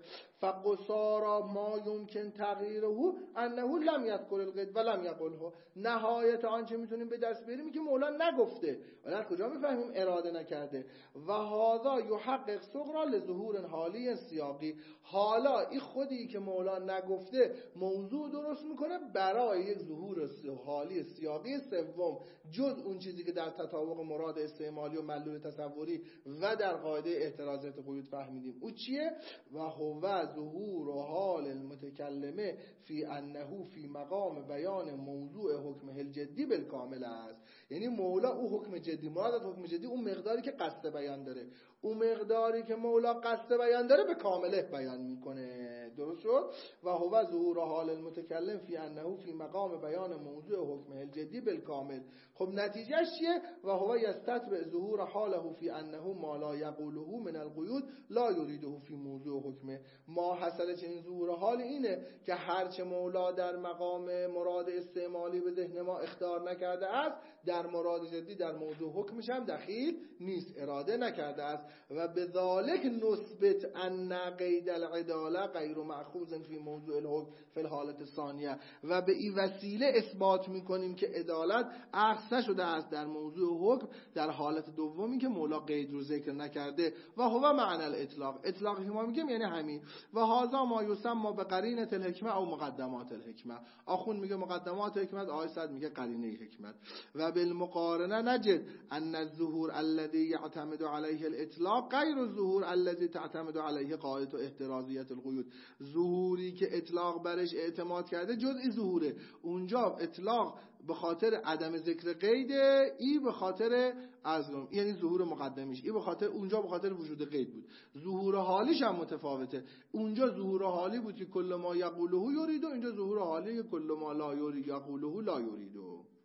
فقصارا ما یمکن تغییره انه لم یذکر القید و لم یقله. نهایت آنچه میتونیم به دست بیاریم که مولا نگفته، ولی از کجا میفهمیم اراده نکرده؟ و هذا یحقق صغرا لظهور حالی سیاقی. حالا این خودی که مولا نگفته موضوع درست میکنه برای یک ظهور حالی سیاقی سوم، جز اون چیزی که در تطابق مراد استعمالی و مدلول تصوری و در قاعده احترازات قیود فهمیدیم. او چیه؟ و هو ظهور حال المتکلمه فی انه فی مقام بیان موضوع حکم الجدی بالکامل است. یعنی مولا او حکم جدی، مراد از حکم جدی اون مقداری که قصد بیان داره، اون مقداری که مولا قصد بیان داره به کامله بیان میکنه. درست شد؟ و هو ظهور حال المتکلم فی انه فی مقام بیان موضوع حکم الجدی بالکامل. خب نتیجهش چیه؟ و هو یستتبع ظهور حاله فی انه ما لا یقوله من القیود لا یریده فی موضوع حکمه. ما حاصل چنین ظهور حال اینه که هرچه مولا در مقام مراد استعمالی به ذهن ما اختیار نکرده است، در مراد جدی در موضوع حکمش هم دخیل نیست، اراده نکرده است. و بذالک نثبت ان قید العداله غیر مأخوذ فی موضوع الحکم فی الحالت الثانیه. و به این وسیله اثبات میکنیم که عدالت اخذ نشده است در موضوع حکم در حالت دومی که مولا قید رو ذکر نکرده. و هو معنی الاطلاق. اطلاقی ما میگیم یعنی همین. و هذا ما یسمى به قرینه الحکمه او مقدمات الحکمه. آخون میگه مقدمات حکمت، آیه صد میگه قرینه حکمت. و بالمقارنه نجد ان الظهور الذي يعتمد عليه الاطلاق غیر الظهور الذي تعتمد عليه قاعده احترازیت القیود. ظهوری که اطلاق برش اعتماد کرده جزئی ظهوره. اونجا اطلاق به خاطر عدم ذکر قید، ای به خاطر ازلم، یعنی ظهور مقدمیش، ای به خاطر اونجا به خاطر وجود قید بود. ظهور حالیش هم متفاوته. اونجا ظهور حالی بود که کل ما یقوله یرید، و اینجا ظهور حالی که کل ما لا یقوله لا یرید.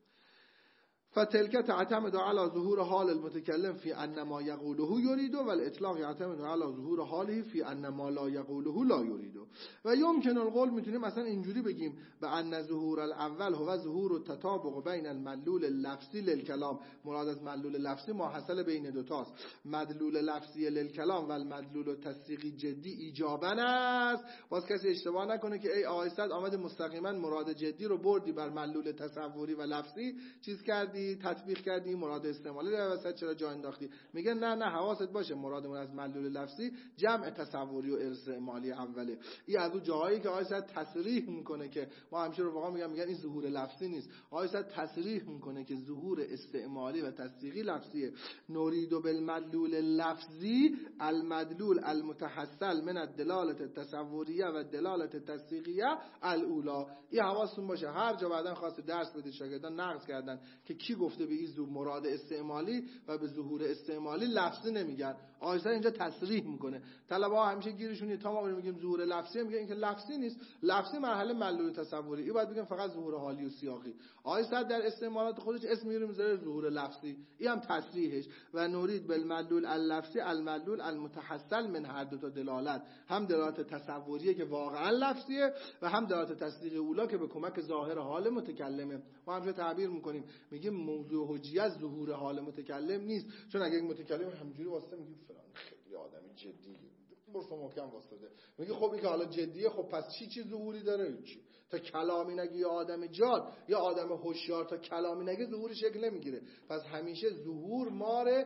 فتلك تعتمد على ظهور حال المتكلم في ان ما يقوله يريد، والاطلاق يعتمد على ظهور حاله في ان ما لا يقوله لا يريد. و يمكن القول، میتونیم مثلا اینجوری بگیم به ان ظهور الاول هو ظهور التطابق بین المدلول اللفظی للکلام. مراد از مدلول لفظی ماحصل بین دو تاست. مدلول لفظی للکلام و المدلول التصدیقی جدی ایجابا است. باز کسی اشتباه نکنه که ای آقای صد آمد مستقیما مراد جدی رو بردی بر مدلول تصوری و لفظی چیز کردی، تطبیق کردی، مراد استعمالی در وسط چرا جا انداختی؟ میگه نه نه حواست باشه، مرادمون از مدلول لفظی جمع تصوری و استعمالی اوله. این از اون جاهایی که آقای صد تصریح میکنه که ما همیشه رو واقعا میگم میگن این ظهور لفظی نیست. آقای صد تصریح میکنه که ظهور استعمالی و تصدیقی لفظیه. نريد بالمدلول لفظی المدلول المتحصل من الدلاله التصوریه و الدلاله التصدیقیه الاولى. این حواستون باشه. هر جا بعدن خواست درس بده شاگردان نقض کردن که کی گفته به این مراد استعمالی و به ظهور استعمالی لفظی نمیگن. آیسا اینجا تصریح میکنه. طلبه ها همیشه گیرشون تا ما میگیم ظهور لفظی، میگه این که لفظی نیست، لفظی مرحله مدلول تصوری، این باید بگیم فقط ظهور حالی و سیاقی. آیسا در استعمالات خودش اسم میاره میذاره ظهور لفظی، این هم تصریحش. و نرید بالمدلول اللفظی المدلول المتحصل من هر دو تا دلالت، هم دلالت تصوریه که واقعا لفظیه و هم دلالت تصدیقی اولا که به کمک ظاهر حال متکلمه. ما همیشه تعبیر میکنیم میگیم موضوع حجیت ظهور حال متکلم نیست، چون اگه متکلم همینجوری واسطه میگیم فلان خیلی آدم جدیه، برف محکم واسطه میگه خب این که حالا جدیه، خب پس چی چی ظهوری داره؟ چی تا کلامی نگه یا آدم جاد یا آدم هوشیار تا کلامی نگه ظهور شکل نمیگیره. پس همیشه ظهور ماره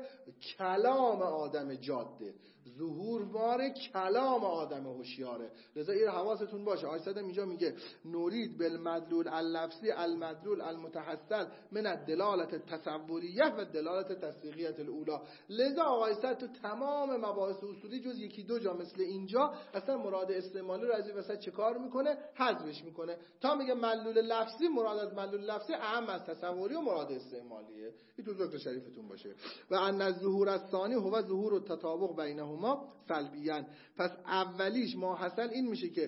کلام آدم جاده، ظهور ماره کلام آدم هوشیاره. لذا این حواستون باشه. آیسد اینجا میگه نرید بالمدلول اللفظی المدلول المتحصل من الدلالت التصوریه و دلالت تصدیقیه الاولا. لذا آیسد تو تمام مباحث اصولی جز یکی دو جا مثل اینجا اصلا مراد استعمالی رو از این وسط چه کار میکنه؟ حذفش میکنه. تا میگه مدلول لفظی، مراد از مدلول لفظی اهم از تصوری و مراد استعمالیه. این تو ذکر شریفتون باشه. و ان الظهور الثانی هو ظهور التطابق بینهما سلبیاً. پس اولیش ماحصل این میشه که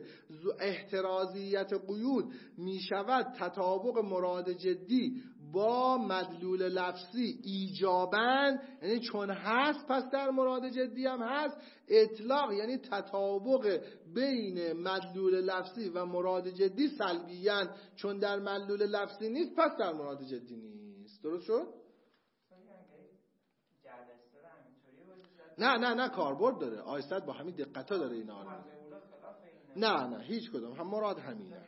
احترازیت قیود میشود تطابق مراد جدی با مدلول لفظی ایجاباً، یعنی چون هست پس در مراد جدی هم هست. اطلاق یعنی تطابق بین مدلول لفظی و مراد جدی سلبیاً، چون در مدلول لفظی نیست پس در مراد جدی نیست. درست شد؟ نه نه نه کاربرد داره. آیسد با همین دقتا داره اینا رو. نه نه هیچ کدوم هم مراد همینه.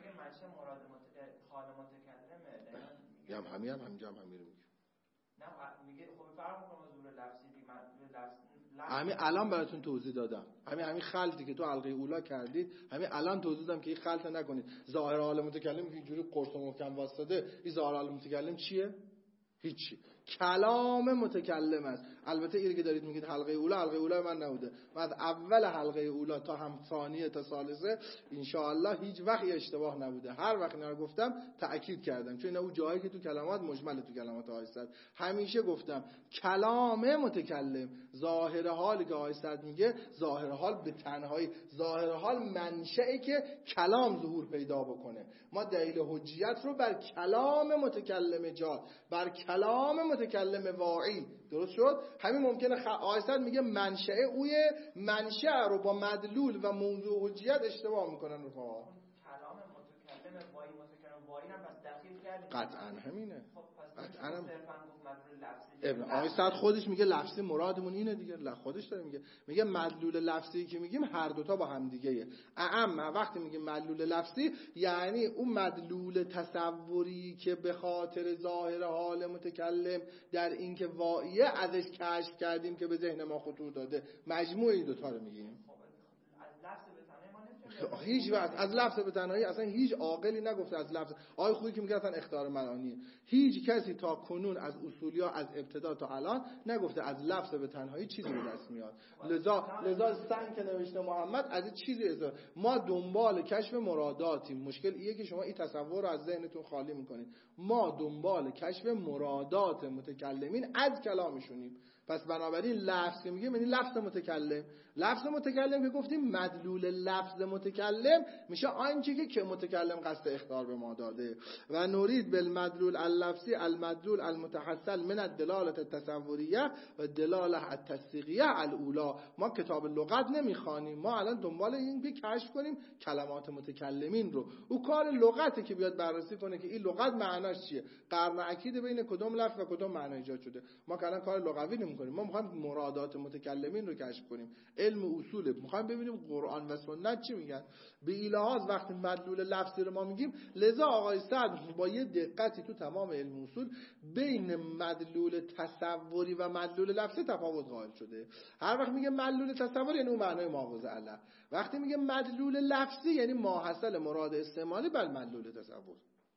هم همین هم همینجا هم همین رو میگه. نه میگه خب فرق کنه حضور لفظی دیگه. همین الان براتون توضیح دادم. همین همین خلطی که تو حلقه اولا کردید، همین الان توضیح دادم که این خلط نکنید. ظاهر حال متکلم که اینجوری قرص و محکم واسطه، این ظاهر حال متکلم چیه؟ هیچی. کلام متکلم است. البته اینی که دارید میگید حلقه اولا، حلقه اولا من نبوده. من از اول حلقه اولا تا هم ثانیه تا ثالثه ان شاء الله هیچ وقت اشتباه نبوده. هر وقت اینا رو گفتم تأکید کردم، چون اینا اون جایی که تو کلمات مجمل تو کلمات آیسد همیشه گفتم کلام متکلم. ظاهر حالی که آیسد میگه ظاهر حال به تنهایی، ظاهر حال منشأی که کلام ظهور پیدا بکنه. ما دلیل حجیت رو بر کلام متکلم جاد، بر کلام متکلم واعی. درست شد؟ همین ممکنه خ... آیسد میگه منشأ اوی منشأ رو با مدلول و موضوع حجیت اشتباه میکنن رو فا. کلام متکلم واعی متکلم واعی هم پس دخیل کردیم. قطعا همینه. قطعا هم ابن آیسد خودش میگه لفظی مرادمون اینه دیگه. ل خودش داره میگه میگه مدلول لفظی که میگیم هر دوتا با هم دیگه ایه. اما وقتی میگیم مدلول لفظی یعنی اون مدلول تصوری که به خاطر ظاهر حال متکلم در این که واعیه ازش کشف کردیم که به ذهن ما خطور داده، مجموع این دوتا رو میگیم. هیچ وقت از لفظ به تنهایی اصلا هیچ عاقلی نگفته از لفظ. آقای خویی که میگه اصلا اخطار معانی، هیچ کسی تا کنون از اصولیا از ابتدا تا الان نگفته از لفظ به تنهایی چیزی به دست میاد. لذا لذا سنگ که نوشته محمد از این چیزی است. ما دنبال کشف مراداتیم. مشکل اینه که شما این تصور رو از ذهنتون خالی میکنید. ما دنبال کشف مرادات متکلمین از کلامشونیم. پس بنابراین لفظ که میگه یعنی لفظ متکلم. لفظ متکلم که گفتیم مدلول لفظ متکلم میشه آنچه که متکلم قصد اخطار به ما داده. و نورید بالمدلول اللفظی المدلول المتحصل من الدلالت التصوریه و دلاله التصدیقیه الاولا. ما کتاب لغت نمیخوانیم، ما الان دنبال این که کشف کنیم کلمات متکلمین رو. او کار لغته که بیاد بررسی کنه که این لغت معناش چیه، قرن اکید بین کدوم لفظ و کدوم معنی ایجاد شده. ما کلا کار لغوی نمی‌کنیم، ما می‌خوایم مرادات متکلمین رو کشف کنیم. علم اصوله، می‌خوایم ببینیم قرآن و سنت چی میگن. به این لحاظ وقتی مدلول لفظی رو ما میگیم، لذا آقای سعد با یه دقتی تو تمام علم اصول بین مدلول تصوری و مدلول لفظی تفاوت قائل شده. هر وقت میگه مدلول تصوری یعنی اون معنای ماخوذ اله، وقتی میگه مدلول لفظی یعنی ماحصل مراد استعمالی بل مدلول تصور.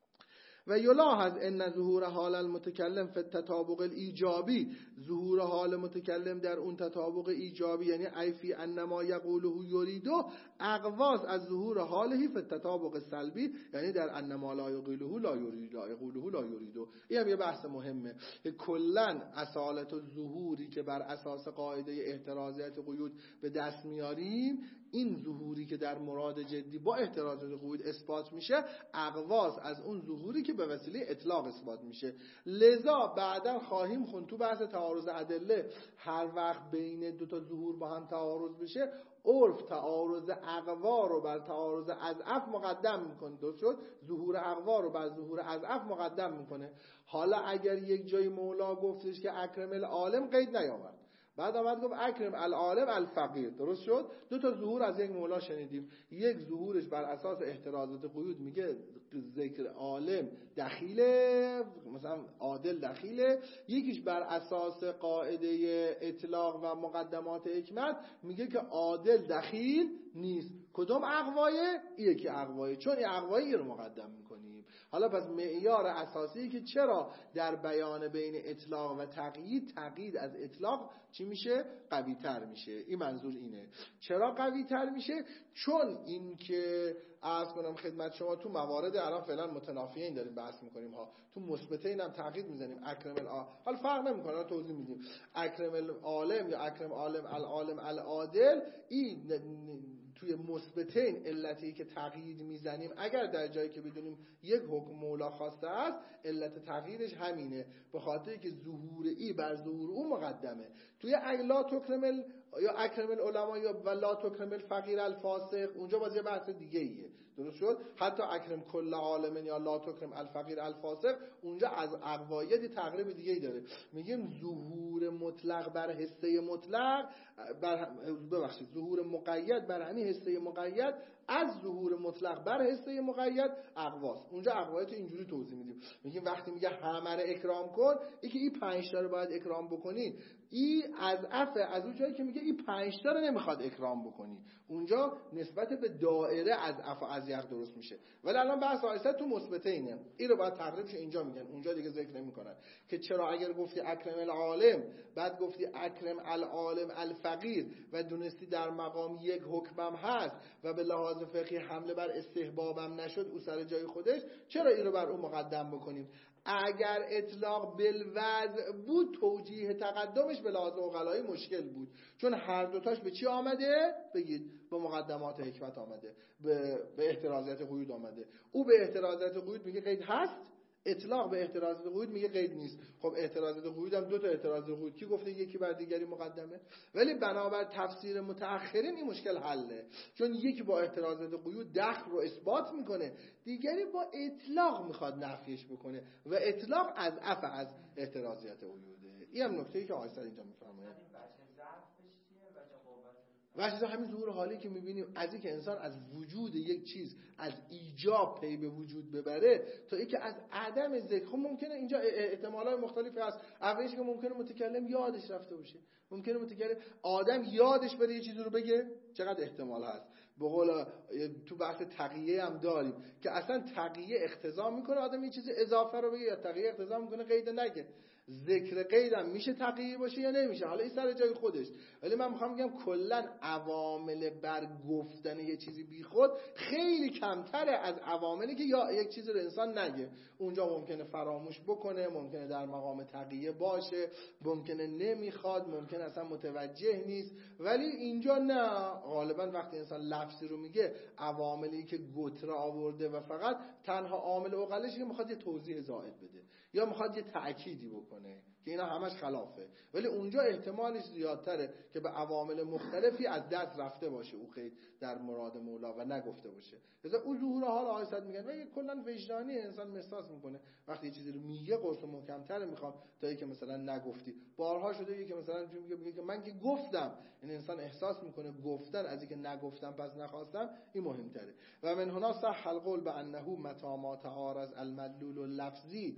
و یلاحظ ان ظهور حال المتکلم فی التطابق الایجابی، ظهور حال متکلم در اون تطابق ایجابی یعنی ای فی انما یقوله یریدو اقواس از ظهور حاله فی التطابق السلبی یعنی در انما لا یقوله لا یرید لا یقوله لا یریدو. این هم یه بحث مهمه که کلا اصالت الظهوری که بر اساس قاعده احترازیت قیود به دست میاریم، این ظهوری که در مراد جدی با احترازات قیود اثبات میشه اقواس از اون ظهوری که به وسیله اطلاق اثبات میشه. لذا بعدا خواهیم خوند تو بحث تعارض ادله هر وقت بین دو تا ظهور با هم تعارض بشه، عرف تعارض اقوا رو بر تعارض اضعف مقدم میکنه. درست شد؟ ظهور اقوا رو بر ظهور اضعف مقدم میکنه. حالا اگر یک جای مولا گفتش که اکرم العالم قید نیاورد، بعد آمد گفت اکرم العالم الفقیر، درست شد؟ دو تا ظهور از یک مولا شنیدیم. یک ظهورش بر اساس احترازات قیود میگه ذکر عالم دخیله، مثلا عادل دخیله. یکیش بر اساس قاعده اطلاق و مقدمات حکمت میگه که عادل دخیل نیست. کدوم اقوایه؟ یکی اقوایه، چون این اقوایی رو مقدم میکنیم. حالا پس معیار اساسی که چرا در بیان بین اطلاق و تقیید، تقیید از اطلاق چی میشه؟ قوی تر میشه. این منظور اینه. چرا قوی تر میشه؟ چون این که عرض کنم خدمت شما تو موارد الان فعلا متنافیین داریم بحث میکنیم ها، تو مثبتین هم تقیید میزنیم اکرم العالم، حالا فرق نمیکنه توضیح میدیم اکرم العالم یا اکرم عالم العالم العادل. این توی مثبتین علتی که تقیید میزنیم اگر در جایی که بدونیم یک حکم مولا خواسته است، علت تقییدش همینه، به خاطر که ظهور ای بر ظهور او مقدمه. توی لا تکرم یا اکرم العلماء یا ولا تکرم الفقیر الفاسق، اونجا باز یه بحث دیگه ایه. درست شد؟ حتی اکرم کل عالم یا لا تکرم الفقیر الفاسق، اونجا از اقواید تقریب دیگه ای داره. میگیم ظهور مطلق بر حصه مطلق بر ببخشید ظهور مقید بر همین حصه مقید از ظهور مطلق بر حصه مقید اقواس. اونجا اقوایت اینجوری توضیح میدیم. میگیم وقتی میگه همه رو اکرام کن، این که این پنج تا رو باید اکرام بکنی، این از عفو از اون جایی که میگه این پنج تا رو نمیخواد اکرام بکنی، اونجا نسبت به دایره از عفو از یق درست میشه. ولی الان بحث آیسته تو مثبتینه، این رو باید تقریبش اینجا میگن، اونجا دیگه ذکر نمیکنن که چرا اگر گفتی اکرم العالم بعد گفتی اکرم العالم الفقیر و دونستی در مقام یک حکمم هست و به لحاظ فقهی حمله بر استحبابم نشد او سر جای خودش، چرا این رو بر اون مقدم بکنیم؟ اگر اطلاق بالوضع بود توجیه تقدمش به لحاظ عقلایی مشکل بود، چون هر دوتاش به چی آمده؟ بگید به مقدمات حکمت آمده، به, به احترازات قیود آمده. او به احترازات قیود میگه قید هست، اطلاق به احترازات قیود میگه قید نیست. خب احترازات قیود هم دو تا احتراز قیود کی گفته یکی بر دیگری مقدمه؟ ولی بنابر تفسیر متأخرین این مشکل حله، چون یکی با احترازات قیود دخل رو اثبات میکنه، دیگری با اطلاق میخواد نفیش بکنه و اطلاق از عفو از احترازات قیوده. این هم نکته‌ای که آیسر اینجا میفرماید. و چیزا همین ظهور حالی که میبینیم از این که انسان از وجود یک چیز از ایجاب پی به وجود ببره تا اینکه از عدم ذکر. خب ممکنه اینجا احتمالات مختلفی هست. اولیش که ممکنه متکلم یادش رفته باشه، ممکنه متکلم آدم یادش بره یه چیزی رو بگه، چقدر احتمال هست. به قول تو بحث تقیه هم داریم که اصلا تقیه اقتضا میکنه آدم یه چیز اضافه رو بگه، یا تقیه اقتضا میکنه قید نگه. ذکر قیدم میشه تقیه باشه یا نمیشه، حالا این سر جای خودش. ولی من میخوام بگم کلا عوامل بر گفتن یه چیزی بیخود خیلی کمتره از عواملی که یا یک چیزی رو انسان نگه. اونجا ممکنه فراموش بکنه، ممکنه در مقام تقیه باشه، ممکنه نمیخواد، ممکنه اصلا متوجه نیست. ولی اینجا نه، غالبا وقتی انسان لفظی رو میگه عواملی که گتره آورده و فقط تنها عامل عقلش که میخواد یه توضیح زائد بده یا میخواد یه تأکیدی بکنه که اینا همش خلافه. ولی اونجا احتمالش زیادتره که به عوامل مختلفی از دست رفته باشه او قید در مراد مولا و نگفته باشه. لذا او ظهور حال آیست میگن و یه کلا وجدانی انسان محسوس میکنه وقتی یه چیزی رو میگه قرص محکم‌تر میخوام تا اینکه مثلا نگفتی. بارها شده یه که مثلا میگه میگه که من که گفتم، این انسان احساس میکنه گفتن از اینکه نگفتم پس نخواستم این مهمتره. و من هنا صح القول بانه متى ما تعارض المدلول اللفظی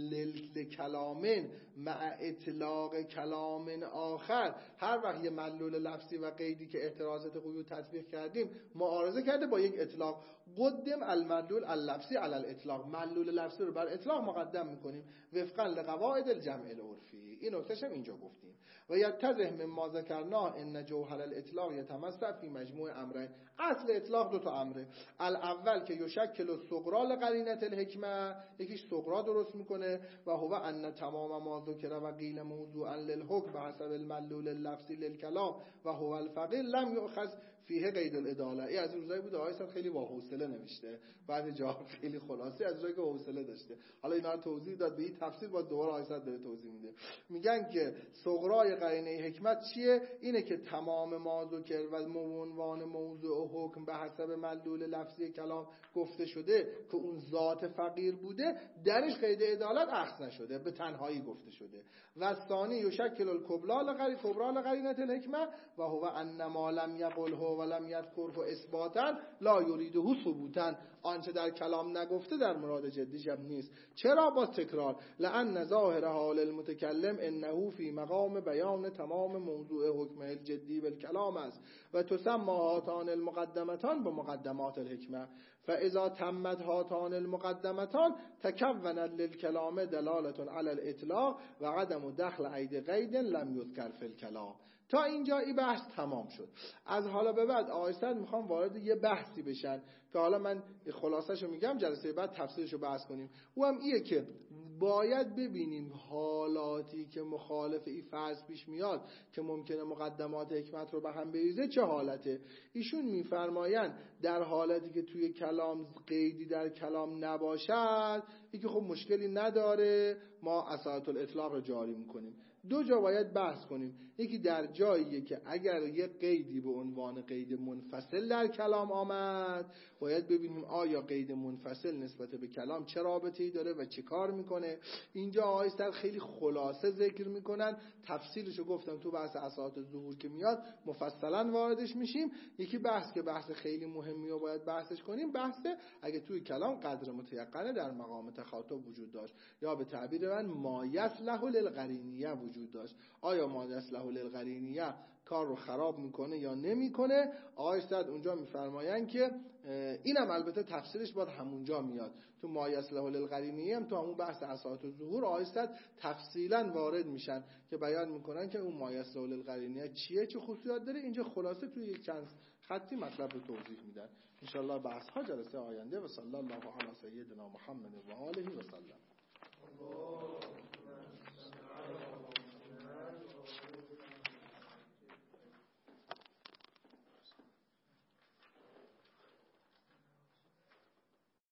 للکلام مع اطلاق کلام آخر، هر وقت یه مدلول لفظی و قیدی که احترازات قیود تطبیق کردیم معارضه کرده با یک اطلاق، قدم المدلول اللفظی علی الاطلاق، مدلول لفظی رو بر اطلاق مقدم میکنیم وفقا لقواعد الجمع العرفی. این نکتهش هم اینجا گفتیم. و یتضح مما ذکرنا ان جوهر الاطلاق یتمثل فی مجموع امرین. اصل اطلاق دو تا امره، الاول که یشکل الصغرى لقرینه الحکمه، یکیش صغرا درست میکنه، و هو ان تمام ما ذکر و قیل موضوعا للحکم بحسب المدلول اللفظی للکلام و هو الفقیه لم یؤخذ فیه قید العداله. این از روزایی بوده آیه خیلی با حوصله نوشته، بعد جا خیلی خلاصه از روزایی که حوصله داشته. حالا اینا رو توضیح داد، به این تفسیر باز دوباره آیه داره توضیح میده. میگن که صغرای قرینه حکمت چیه؟ اینه که تمام ما ذکر و عنوان موضوع و حکم به حسب مدلول لفظی کلام گفته شده که اون ذات فقیر بوده، درش قید عدالت اخذ نشده، به تنهایی گفته شده. و ثانی یشکل الکبرى لقرینه کبرى لقرینه الحکمه و هو ان ما لم یقله ولم یذکره اثباتا لا یریده ثبوتا، آنچه در کلام نگفته در مراد جدیش هم نیست. چرا؟ با تکرار، لان ظاهر حال المتکلم انه فی مقام بیان تمام موضوع حکمه الجدی بالکلام است و تسمى هاتان المقدمتان بمقدمات الحکمه، فاذا تمت هاتان المقدمتان تکون للکلام دلاله علی الاطلاق و عدم دخل عید قید لم یذکر فی الکلام. تا اینجا این بحث تمام شد. از حالا به بعد آیستن میخوام وارد یه بحثی بشن که حالا من خلاصه‌شو میگم، جلسه بعد تفصیلشو بحث کنیم. او هم اینه که باید ببینیم حالاتی که مخالف این فرض پیش میاد که ممکنه مقدمات حکمت رو به هم بریزه چه حالته. ایشون میفرمایند در حالتی که توی کلام قیدی در کلام نباشد، یکی خب مشکلی نداره، ما اساس الاطلاق رو جاری میکنیم. دو جا باید بحث کنیم، یکی در جاییه که اگر یه قیدی به عنوان قید منفصل در کلام آمد، باید ببینیم آیا قید منفصل نسبت به کلام چه رابطه‌ای داره و چه کار میکنه. اینجا آیستر خیلی خلاصه ذکر میکنن، تفصیلشو گفتم تو بحث اساس ظهور که میاد مفصلا واردش میشیم. یکی بحث که بحث خیلی مهمی و باید بحثش کنیم، بحث اگه توی کلام قدر متیقنه در مقام تخاطب وجود داشت یا به تعبیر من ما یصلح للقرینیه وجود داشت. آیا ما یصلح للقرینیه کار رو خراب میکنه یا نمیکنه؟ آقای سعد اونجا میفرمایند که اینم البته تفسیرش باید همونجا میاد تو ما یصلح للقرینیه، هم تو همون بحث اساس ظهور آقای سعد تفصیلا وارد میشن که بیان میکنن که اون ما یصلح للقرینیه چیه، چه خصوصیات داره. اینجا خلاصه توی یک چند خطی مطلب رو توضیح میدن. ان شاء الله بحث ها جلسه آینده. و صلی الله علی سیدنا محمد و آله و سلم.